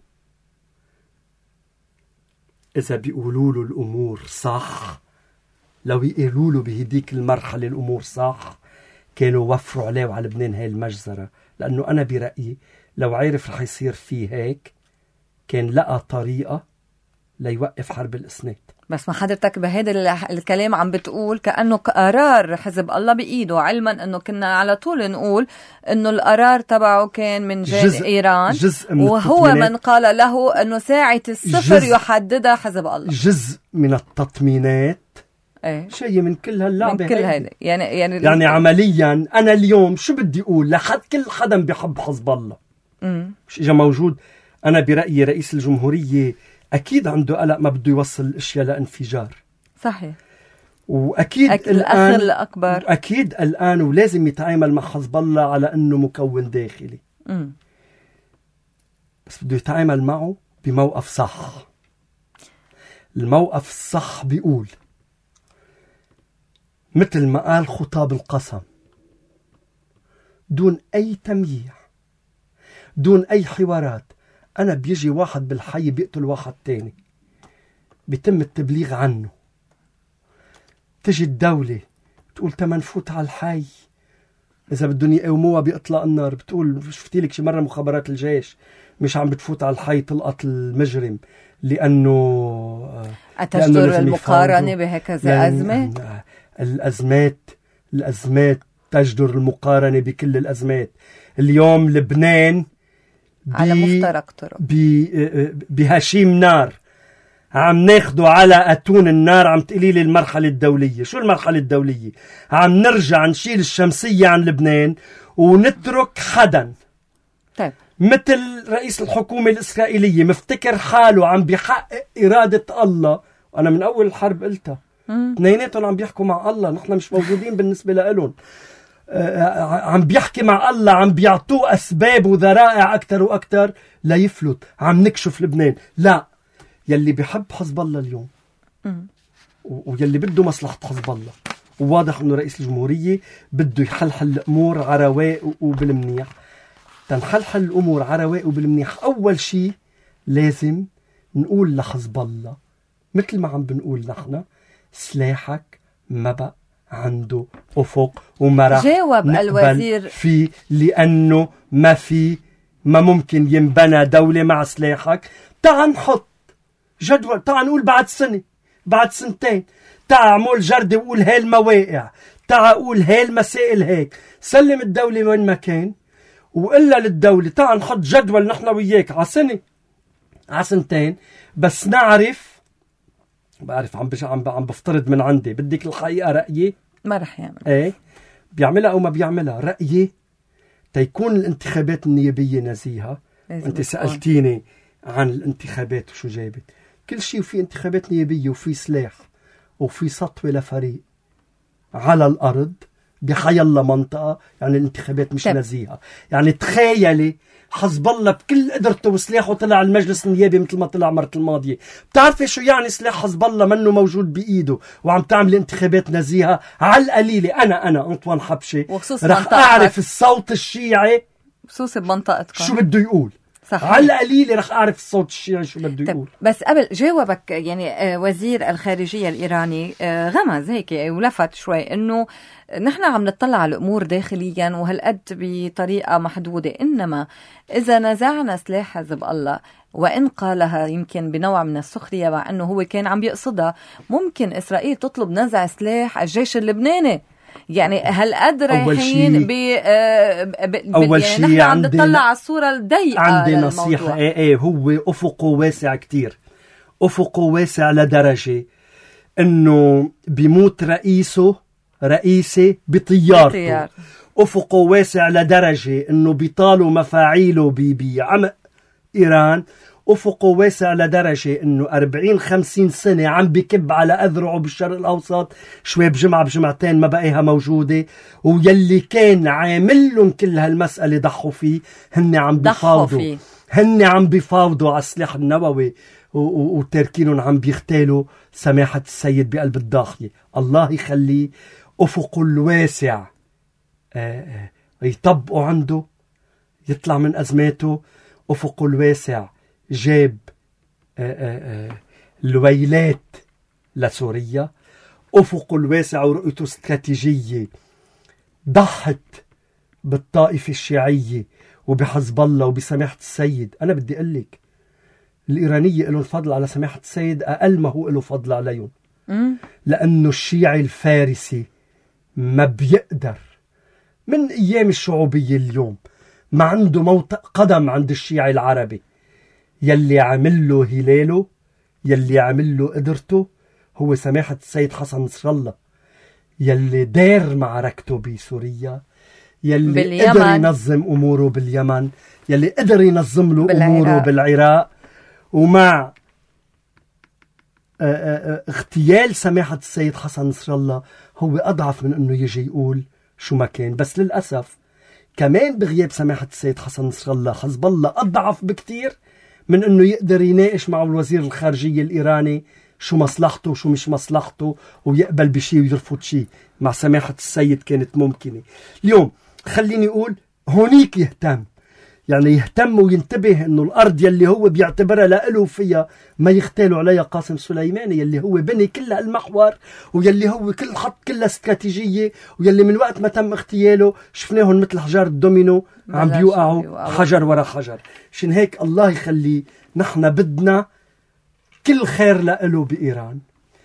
إذا بيقولوا له الأمور صح، لو يقولوا له بهديك المرحلة الأمور صح، كانوا وفروا عليه وعلى لبنان هاي المجزرة. لأنه أنا برأيي لو عارف رح يصير فيه هيك كان لقى طريقة ليوقف حرب الإسناد. بس ما حضرتك بهذا الكلام عم بتقول كأنه قرار حزب الله بإيده، علما أنه كنا على طول نقول أنه القرار تبعه كان من جانب إيران، وهو من قال له أنه ساعة الصفر يحددها حزب الله. جزء من التطمينات، شيء من كل هاللعبة، من كل هيدا يعني عمليا أنا اليوم شو بدي أقول لحد كل حدا بيحب حزب الله مش إجا موجود. أنا برأيي رئيس الجمهورية أكيد عنده قلق، ما بده يوصل الأشياء لانفجار. صحيح. وأكيد الأخ الأكبر أكيد الآن ولازم يتعامل مع حزب الله على أنه مكون داخلي. بس بده يتعامل معه بموقف صح. الموقف الصح بيقول مثل ما قال خطاب القسم، دون أي تمييع، دون أي حوارات. أنا بيجي واحد بالحي بيقتل واحد تاني، بيتم التبليغ عنه، تجي الدولة تقول تمن فوت على الحي، إذا بدهم يقوموها بإطلاق النار بتقول شفتي لك شي مرة مخابرات الجيش مش عم بتفوت على الحي تلقط المجرم لأنه أتجدر المقارنة بهكذا أزمة؟ الأزمات تجدر المقارنة بكل الأزمات. اليوم لبنان على مفترق طرق بهشيم نار، عم ناخده على أتون النار. عم تقولي لي المرحلة الدولية، شو المرحلة الدولية؟ عم نرجع نشيل الشمسية عن لبنان ونترك حدا طيب مثل رئيس الحكومة الإسرائيلية مفتكر حاله عم بيحقق إرادة الله. وأنا من أول الحرب قلتها، اثنيناتهم عم بيحكوا مع الله، نحن مش موجودين بالنسبة لهم. عم بيحكي مع الله، عم بيعطوه أسباب وذرائع أكتر وأكتر ليفلت. عم نكشف لبنان. لا، يلي بيحب حزب الله اليوم ويلي بده مصلحة حزب الله، وواضح أنه رئيس الجمهورية بده يحلحل الأمور على رواق وبالمنيح. تنحلحل الأمور على رواق وبالمنيح، أول شيء لازم نقول لحزب الله مثل ما عم بنقول نحن، سلاحك ما بقى عنده أفق وما راح جاوب الوزير فيه، لأنه ما ممكن ينبنى دولة مع سلاحك. تعال نحط جدول، تعال نقول بعد سنة، بعد سنتين، تعال عمول جردة وقول هاي المواقع، تعال قول هاي المسائل هيك، سلم الدولة وين ما كان وإلا للدولة تعال نحط جدول نحن وياك على سنة على سنتين، بس نعرف. بعرف عم بفترض من عندي، بدك الحقيقة رأيي ما رح يعمل ايه بيعملها او ما بيعملها. رأيي تيكون الانتخابات النيابية نزيهة. انت سألتيني عن الانتخابات وشو جابت، كل شيء وفي انتخابات نيابية وفي سلاح وفي سطوة لفريق على الأرض بحي الله منطقة. يعني الانتخابات مش نزيهة. يعني تخيلي حزب الله بكل قدرته وسلاحه طلع المجلس النيابي مثل ما طلع مرة الماضية. بتعرفي شو يعني سلاح حزب الله منه موجود بإيده وعم تعمل انتخابات نزيهة؟ على القليلة أنا أنطوان حبشي رح أعرف الصوت الشيعي خصوصي بمنطقتكم شو بده يقول. صحيح. على القليلة رح أعرف الصوت الشيعي شو بده يقول. بس قبل جاوبك يعني وزير الخارجية الإيراني غمز هيك ولفت شوي إنه نحن عم نطلع على الأمور داخليا وهالقد بطريقة محدودة، إنما إذا نزعنا سلاح حزب الله وإن قالها يمكن بنوع من السخرية مع أنه هو كان عم يقصدها، ممكن إسرائيل تطلب نزع سلاح الجيش اللبناني. يعني هالقد رايحين أول شيء نحن عم نطلع على الصورة الضيقة. عندي نصيحة، هو أفقه واسع كتير، أفقه واسع لدرجة انه بيموت رئيسه بطيارته، افقه واسع لدرجة انه بيطالوا مفاعيله بعمق ايران، افقه واسع لدرجة انه 40-50 سنة عم بكب على اذرعه بالشرق الاوسط، شوي بجمعة بجمعتين ما بقيها موجودة، ويلي كان عامل لهم كل هالمسألة ضحوا فيه، هن عم بيفاوضوا على السلاح النووي وتركينهم عم بيغتالوا سماحة السيد بقلب الضاحية. الله يخليه افقه الواسع يطبقوا عنده، يطلع من أزماته. أفقه الواسع جاب الويلات لسوريا، أفقه الواسع ورؤيته استراتيجية ضحت بالطائفة الشيعية وبحزب الله وبسماحة السيد. أنا بدي أقول لك الإيرانية لهم فضل على سماحة السيد أقل ما هو له فضل عليهم، لأنه الشيعي الفارسي ما بيقدر من أيام الشعوبية اليوم ما عنده موطئ قدم عند الشيعي العربي. يلي عمل له هلاله، يلي عمل له قدرته هو سماحة السيد حسن نصر الله، يلي دار معركته بسوريا، يلي قدر ينظم أموره باليمن، يلي قدر ينظم له أموره بالعراق. ومع اغتيال سماحة السيد حسن نصر الله هو أضعف من أنه يجي يقول شو ما كان. بس للأسف كمان بغياب سماحة السيد حسن نصر الله حزب الله أضعف بكتير من أنه يقدر يناقش مع الوزير الخارجية الإيراني شو مصلحته وشو مش مصلحته، ويقبل بشي ويرفض شي. مع سماحة السيد كانت ممكنة. اليوم خليني أقول هونيك يهتم وينتبه انه الارض يلي هو بيعتبرها لإله فيها ما يختالوا عليها قاسم سليماني، يلي هو بني كل المحور، ويلي هو حط كل استراتيجية، ويلي من وقت ما تم اغتياله شفناهم مثل حجار الدومينو عم بيوقعوا حجر ورا حجر. شن هيك الله يخليه نحن بدنا كل خير لإله بإيران،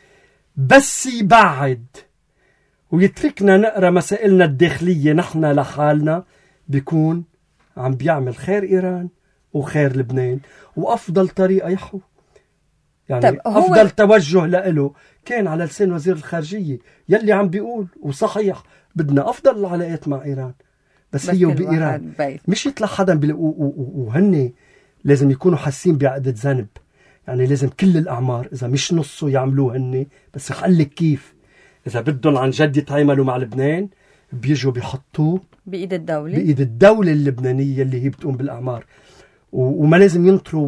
بس يبعد ويتركنا نقرأ مسائلنا الداخلية نحن لحالنا، بيكون عم بيعمل خير إيران وخير لبنان. وأفضل طريقة يحو يعني أفضل توجه لإله كان على لسان وزير الخارجية يلي عم بيقول وصحيح بدنا أفضل العلاقات مع إيران، بس هي وبإيران مش يطلع حدا وهن لازم يكونوا حاسين بعقدة ذنب. يعني لازم كل الأعمار إذا مش نصه يعملوه هن، بس خليك كيف إذا بدهم عن جد يتعاملوا مع لبنان بيجوا بيحطوه بإيد الدولة اللبنانية اللي هي بتقوم بالأعمار، وما لازم ينطروا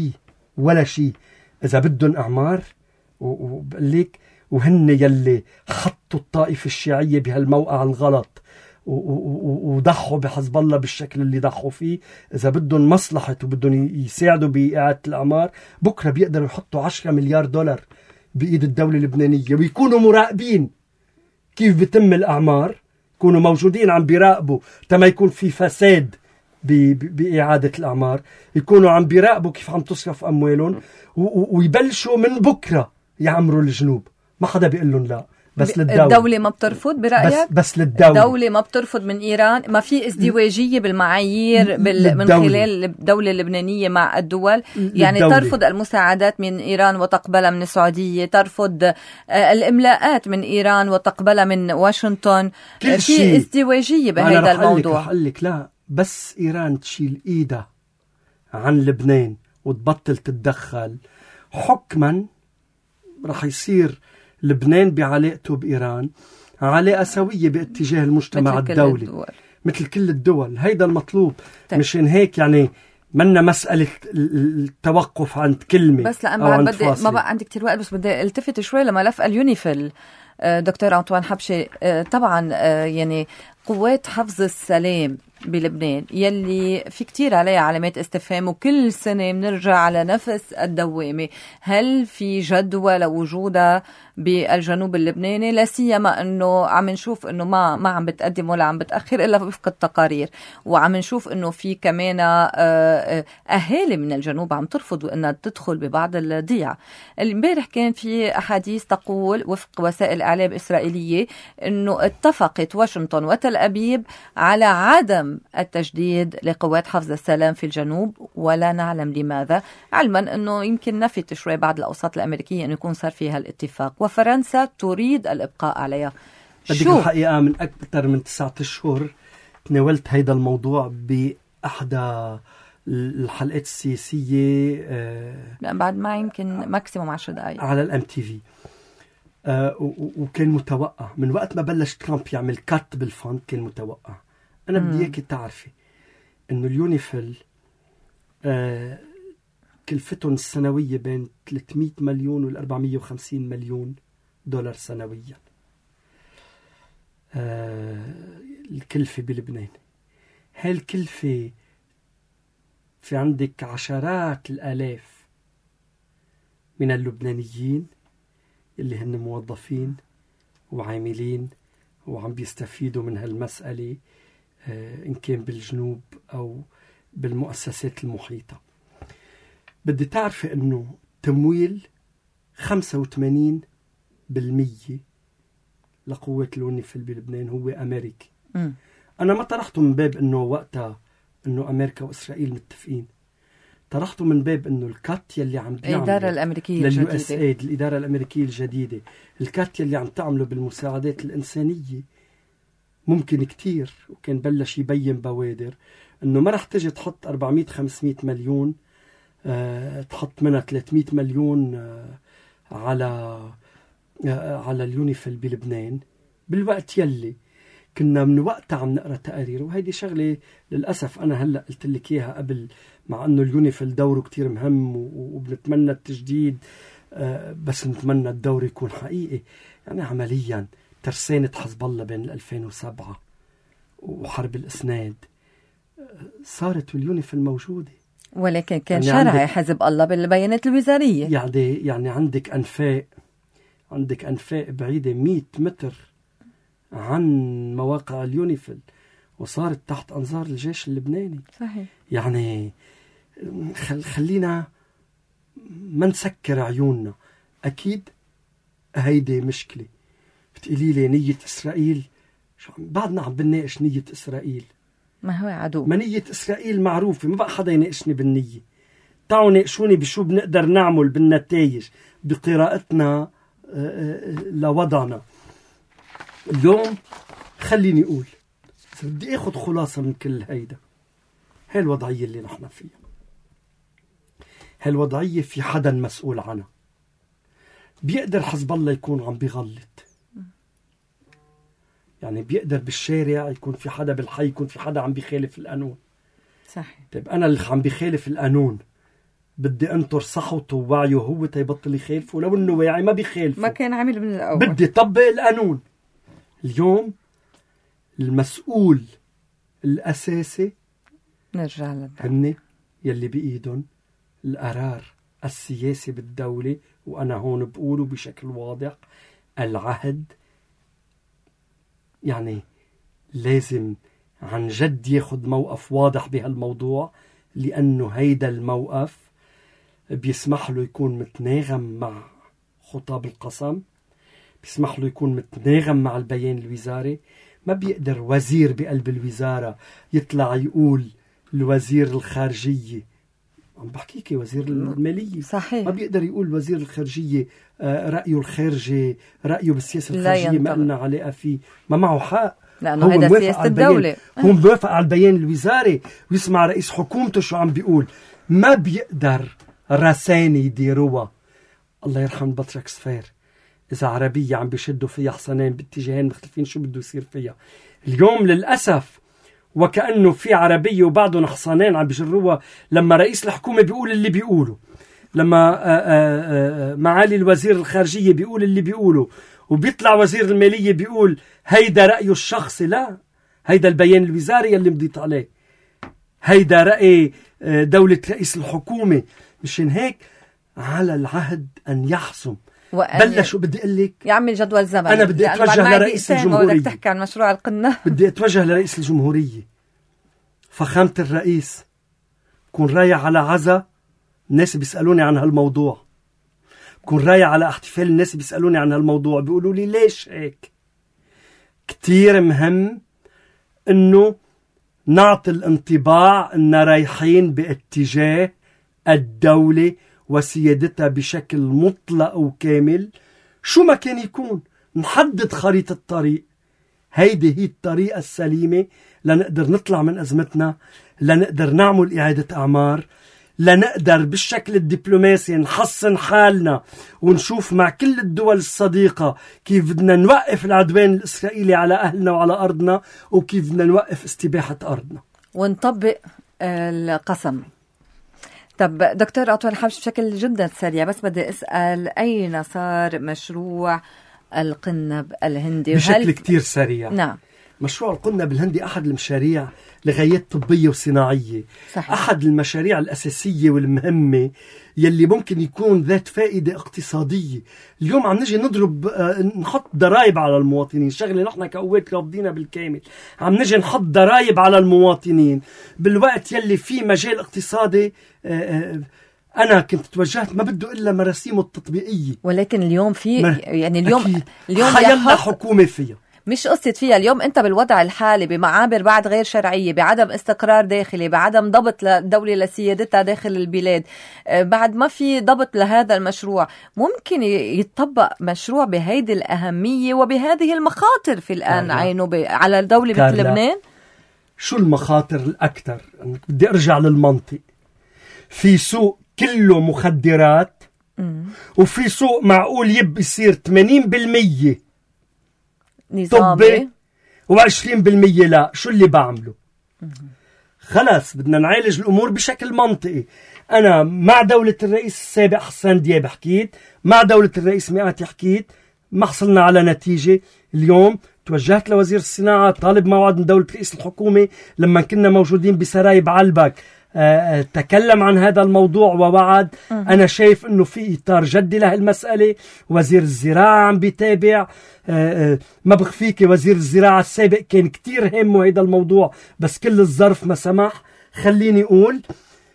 ولا شيء إذا بدهم أعمار. وبقليك وهن يلي حطوا الطائفة الشيعية بهالموقع الغلط وضحوا بحزب الله بالشكل اللي ضحوا فيه. إذا بدهم مصلحة وبدهم يساعدوا بإعادة الأعمار، بكرة بيقدروا يحطوا 10 مليار دولار بإيد الدولة اللبنانية ويكونوا مراقبين كيف بتم الأعمار، يكونوا موجودين عم بيراقبوا تما يكون في فساد بإعادة الأعمار، يكونوا عم بيراقبوا كيف عم تصرف أموالهم، ويبلشوا من بكرة يعمروا الجنوب. ما حدا بيقول لهم لا، بس الدولة ما بترفض برأيك؟ بس الدولة ما بترفض من إيران. ما في ازدواجية بالمعايير من خلال الدولة اللبنانية مع الدول، يعني ترفض المساعدات من إيران وتقبلها من السعودية، ترفض الإملاءات من إيران وتقبلها من واشنطن. في ازدواجية بهذا الموضوع. أقول لك لا، بس إيران تشيل إيدها عن لبنان وتبطل تتدخل حكما رح يصير لبنان بعلاقته بإيران علاقة سوية باتجاه المجتمع الدولي مثل كل الدول. هيدا المطلوب. مشان هيك يعني منا مسألة التوقف عند كلمة. بس لأن ما بقى عندي كتير وقت، بس بدي التفت شوي لملف اليونيفيل. دكتور أنطوان حبشي، طبعا يعني قوات حفظ السلام بلبنان يلي في كتير عليها علامات استفهام، وكل سنة بنرجع على نفس الدوامة. هل في جدوى لوجودها بالجنوب اللبناني؟ لا سيما انه عم نشوف انه ما عم بتقدم ولا عم بتأخر الا وفق التقارير، وعم نشوف انه في كمان اهالي من الجنوب عم ترفض انها تدخل ببعض الضيعة. امبارح كان في احاديث تقول وفق وسائل الإعلام الإسرائيلية أنه اتفقت واشنطن وتل أبيب على عدم التجديد لقوات حفظ السلام في الجنوب، ولا نعلم لماذا، علما أنه يمكن نفت شوي بعض الأوساط الأمريكية أن يكون صار فيها الاتفاق، وفرنسا تريد الإبقاء عليها. بدك الحقيقة من أكثر من 9 أشهر تناولت هيدا الموضوع بأحدى الحلقات السياسية بعد ما يمكن ماكسيموم 10 دقائق على الMTV، وكان متوقع من وقت ما بلش ترامب يعمل كات بالفند، كان متوقع. أنا بدي إياكي تعرفي إنه اليونيفيل كلفتهم السنوية بين 300 مليون وال 450 مليون دولار سنويا. الكلفة بلبنان، هاي الكلفة في عندك عشرات الآلاف من اللبنانيين اللي هن موظفين وعاملين وعم بيستفيدوا من هالمسألة، إن كان بالجنوب أو بالمؤسسات المحيطة. بدي تعرفي أنه تمويل 85% لقوات اليونيفيل بلبنان هو أمريكي. أنا ما طرحته من باب أنه وقتها أنه أمريكا وإسرائيل متفقين، طرحته من باب أنه الكات يلي عم بيعمله الإدارة الأمريكية الجديدة، الإدارة الأمريكية الجديدة، الكات يلي عم تعمله بالمساعدات الإنسانية ممكن كتير. وكان بلش يبين بوادر أنه ما رح تجي تحط 400-500 مليون، تحط منها 300 مليون على اليونيفيل بلبنان، بالوقت يلي كنا من وقتها عم نقرأ تقارير. وهيدي شغلة للأسف أنا هلأ قلت لك إياها قبل، مع أنه اليونيفيل دوره كتير مهم وبنتمنى التجديد، بس نتمنى الدور يكون حقيقي. يعني عمليا ترسانة حزب الله بين 2007 وحرب الإسناد صارت واليونيفيل موجودة، ولكن كان يعني شرعي حزب الله بالبيانات الوزارية. يعني عندك أنفاق بعيدة 100 متر عن مواقع اليونيفيل وصارت تحت أنظار الجيش اللبناني. صحيح. يعني خلينا ما نسكر عيوننا. أكيد هيدي مشكلة. بتقولي لي نية إسرائيل، بعدنا عم بنناقش نية إسرائيل، ما هو عدو. ما نية إسرائيل معروفة، ما بقى حدا يناقشني بالنية. تعالوا ناقشوني بشو بنقدر نعمل بالنتائج بقراءتنا لوضعنا. اليوم خليني أقول، بدي أخذ خلاصة من كل هيدا. هاي الوضعية اللي نحن فيها، هاي الوضعية في حدا مسؤول عنها. بيقدر حزب الله يكون عم بيغلط، يعني بيقدر بالشارع يكون في حدا، بالحي يكون في حدا عم بيخالف القانون. صحيح. طيب أنا اللي عم بيخالف القانون بدي أنطر صحوته ووعيه هو تيبطل يخالفه، لو إنه واعي ما بيخالفه، ما كان عامل من الأول. بدي طبق القانون. اليوم المسؤول الأساسي نرجع لده هن يلي بإيدهم القرار السياسي بالدولة. وأنا هون بقوله بشكل واضح، العهد يعني لازم عن جد ياخد موقف واضح بهالموضوع، لأنه هيدا الموقف بيسمح له يكون متناغم مع خطاب القسم، بيسمح له يكون متناغم مع البيان الوزاري. ما بيقدر وزير بقلب الوزارة يطلع يقول الوزير الخارجية، عم بحكيكي وزير المالية، صحيح. ما بيقدر يقول وزير الخارجية رأيه الخارجي، رأيه بالسياسة الخارجية ما لنا علاقة فيه، ما معه حق، لأنه هذا سياسة الدولة. هو موافق على البيان الوزاري ويسمع رئيس حكومته شو عم بيقول. ما بيقدر رساني يديروها. الله يرحم بطرك صفير، إذا عربية عم بيشدوا فيها حصانين باتجاهين مختلفين شو بده يصير فيها. اليوم للأسف وكأنه في عربية وبعضهم حصانين عم بيجروها، لما رئيس الحكومة بيقول اللي بيقوله، لما معالي الوزير الخارجية بيقول اللي بيقوله، وبيطلع وزير المالية بيقول هيدا رأيه الشخصي. لا، هيدا البيان الوزاري اللي مضيت عليه، هيدا رأي دولة رئيس الحكومة. مشان هيك على العهد أن يحسم. بلشوا بدي أقول لك يعمل جدول زمن. أنا بدي أتوجه لرئيس الجمهورية. بدك تحكي عن مشروع القنة. بدي أتوجه لرئيس الجمهورية، فخامة الرئيس، كون رايح على عزا الناس بيسألوني عن هالموضوع، كون رايح على احتفال الناس بيسألوني عن هالموضوع بيقولوا لي ليش هيك. كتير مهم انه نعطي الانطباع ان رايحين باتجاه الدولة وسيادتها بشكل مطلق وكامل، شو ما كان يكون. نحدد خريطة الطريق، هيدي هي الطريقة السليمة لنقدر نطلع من أزمتنا، لنقدر نعمل إعادة أعمار، لنقدر بالشكل الدبلوماسي نحصن حالنا ونشوف مع كل الدول الصديقة كيف بدنا نوقف العدوان الإسرائيلي على أهلنا وعلى أرضنا، وكيف بدنا نوقف استباحة أرضنا ونطبق القسم. طب دكتور عطوان حبش بشكل جدا سريع، بس بدي أسأل أين صار مشروع القنب الهندي؟ بشكل كتير سريع. نعم. مشروع القنب الهندي أحد المشاريع لغايات طبية وصناعية. صحيح. أحد المشاريع الأساسية والمهمة يلي ممكن يكون ذات فائدة اقتصادية. اليوم عم نجي نضرب نحط ضرائب على المواطنين، شغلة نحن كقوات رافضينها بالكامل. عم نجي نحط ضرائب على المواطنين بالوقت يلي في مجال اقتصادي أنا كنت توجهت ما بده إلا مراسيمه التطبيقية، ولكن اليوم في يعني اليوم حيلا حكومة فيها. مش قصة فيها. اليوم أنت بالوضع الحالي بمعابر بعد غير شرعية، بعدم استقرار داخلي، بعدم ضبط للدولة لسيادتها داخل البلاد، بعد ما في ضبط لهذا المشروع، ممكن يتطبق مشروع بهيدي الأهمية وبهذه المخاطر في الآن عينه على الدولة مثل لبنان؟ شو المخاطر الأكثر؟ بدي أرجع للمنطق. في سوق كله مخدرات، وفي سوق معقول يصير 80% طبي و20% لا. شو اللي بعمله؟ خلاص بدنا نعالج الأمور بشكل منطقي. أنا مع دولة الرئيس السابق حسان دياب حكيت، مع دولة الرئيس مئاتي حكيت، ما حصلنا على نتيجة. اليوم توجهت لوزير الصناعة، طالب موعد من دولة رئيس الحكومة. لما كنا موجودين بسرايب علبك تكلم عن هذا الموضوع ووعد. أنا شايف أنه في إطار جدي لهالمسألة. وزير الزراعة عم بيتابع. ما بخفيك وزير الزراعة السابق كان كتير همه هذا الموضوع، بس كل الظرف ما سمح. خليني أقول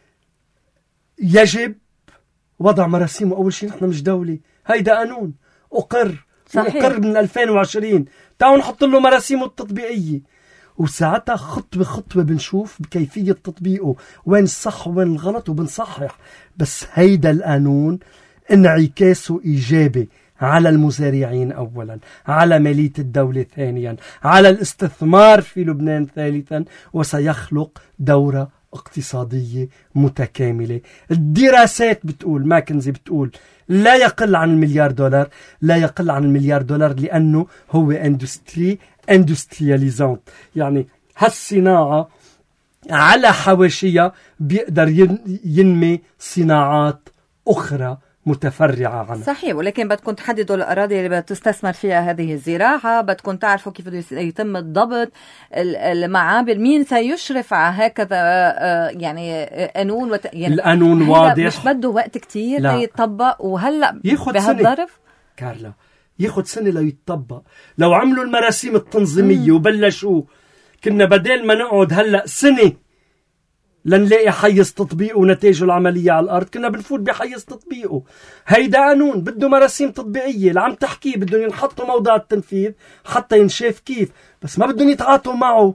يجب وضع مراسيمه. أول شيء نحن مش دولة، هيدا قانون أقر من 2020. تعالوا نحط له مراسيمه التطبيقية، وساعتها خطوة خطوة بنشوف بكيفية تطبيقه، وين الصح وين الغلط، وبنصحح. بس هيدا القانون انعكاسه إيجابي على المزارعين أولا، على مالية الدولة ثانيا، على الاستثمار في لبنان ثالثا، وسيخلق دورة اقتصادية متكاملة. الدراسات بتقول، ماكنزي بتقول لا يقل عن $1,000,000. لا يقل عن $1,000,000 لأنه هو اندسترياليزانت، يعني هالصناعة على حواشيها بيقدر ينمي صناعات أخرى متفرعة عنها. صحيح، ولكن بدكم تحددوا الأراضي اللي بتستثمر فيها هذه الزراعة، بدكم تعرفوا كيف يتم الضبط، المعابر، مين سيشرف على هكذا يعني قانون يعني القانون واضح، مش بده وقت كتير ليتطبق، وهلأ بهالظرف كارلا ياخد سنة ليتطبق. لو عملوا المراسيم التنظيمية وبلشوا، كنا بدل ما نقعد هلأ سنة لنلاقي حيز تطبيقه ونتائجه العملية على الأرض، كنا بنفوت بحيز تطبيقه. هيدا قانون بده مراسيم تطبيقية. اللي عم تحكيه بدهم ينحطوا موضع التنفيذ حتى ينشاف كيف، بس ما بدهم يتعاطوا معه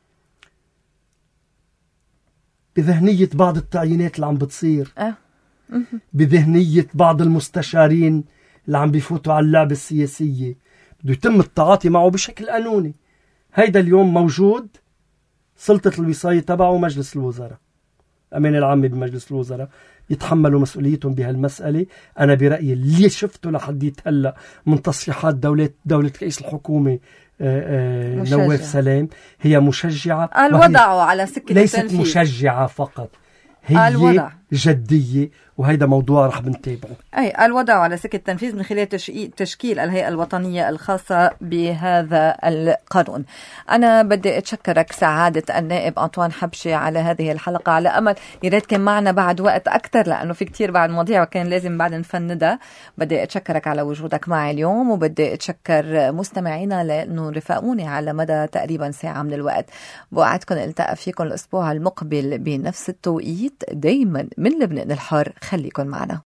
بذهنية بعض التعيينات اللي عم بتصير، بذهنية بعض المستشارين اللي عم بيفوتوا على اللعبة السياسية. بده يتم التعاطي معه بشكل قانوني. هيدا اليوم موجود، سلطة الوصاية تبعه مجلس الوزراء، الأمانة العامة بمجلس الوزراء يتحملوا مسؤوليتهم بهالمسألة. أنا برأيي اللي شفته لحديت هلأ من تصريحات دولة رئيس الحكومة نواف سلام هي مشجعة. الوضع على سكة ليست التنفيذ. مشجعة فقط، هي الوضع جدية، وهيدا موضوع رح بنتابعه. أي الوضع على سكة التنفيذ من خلال تشكيل الهيئة الوطنية الخاصة بهذا القانون. أنا بدي أتشكرك سعادة النائب عطوان حبشي على هذه الحلقة، على أمل يريد كان معنا بعد وقت أكتر لأنه في كتير بعد مواضيع وكان لازم بعد نفندها. بدي أتشكرك على وجودك معي اليوم، وبدي أتشكر مستمعينا لأنه رفقوني على مدى تقريبا ساعة من الوقت. بوعدكم التقى فيكم الأسبوع المقبل بنفس التوقيت دايما من لبنان الحر. خليكن معنا.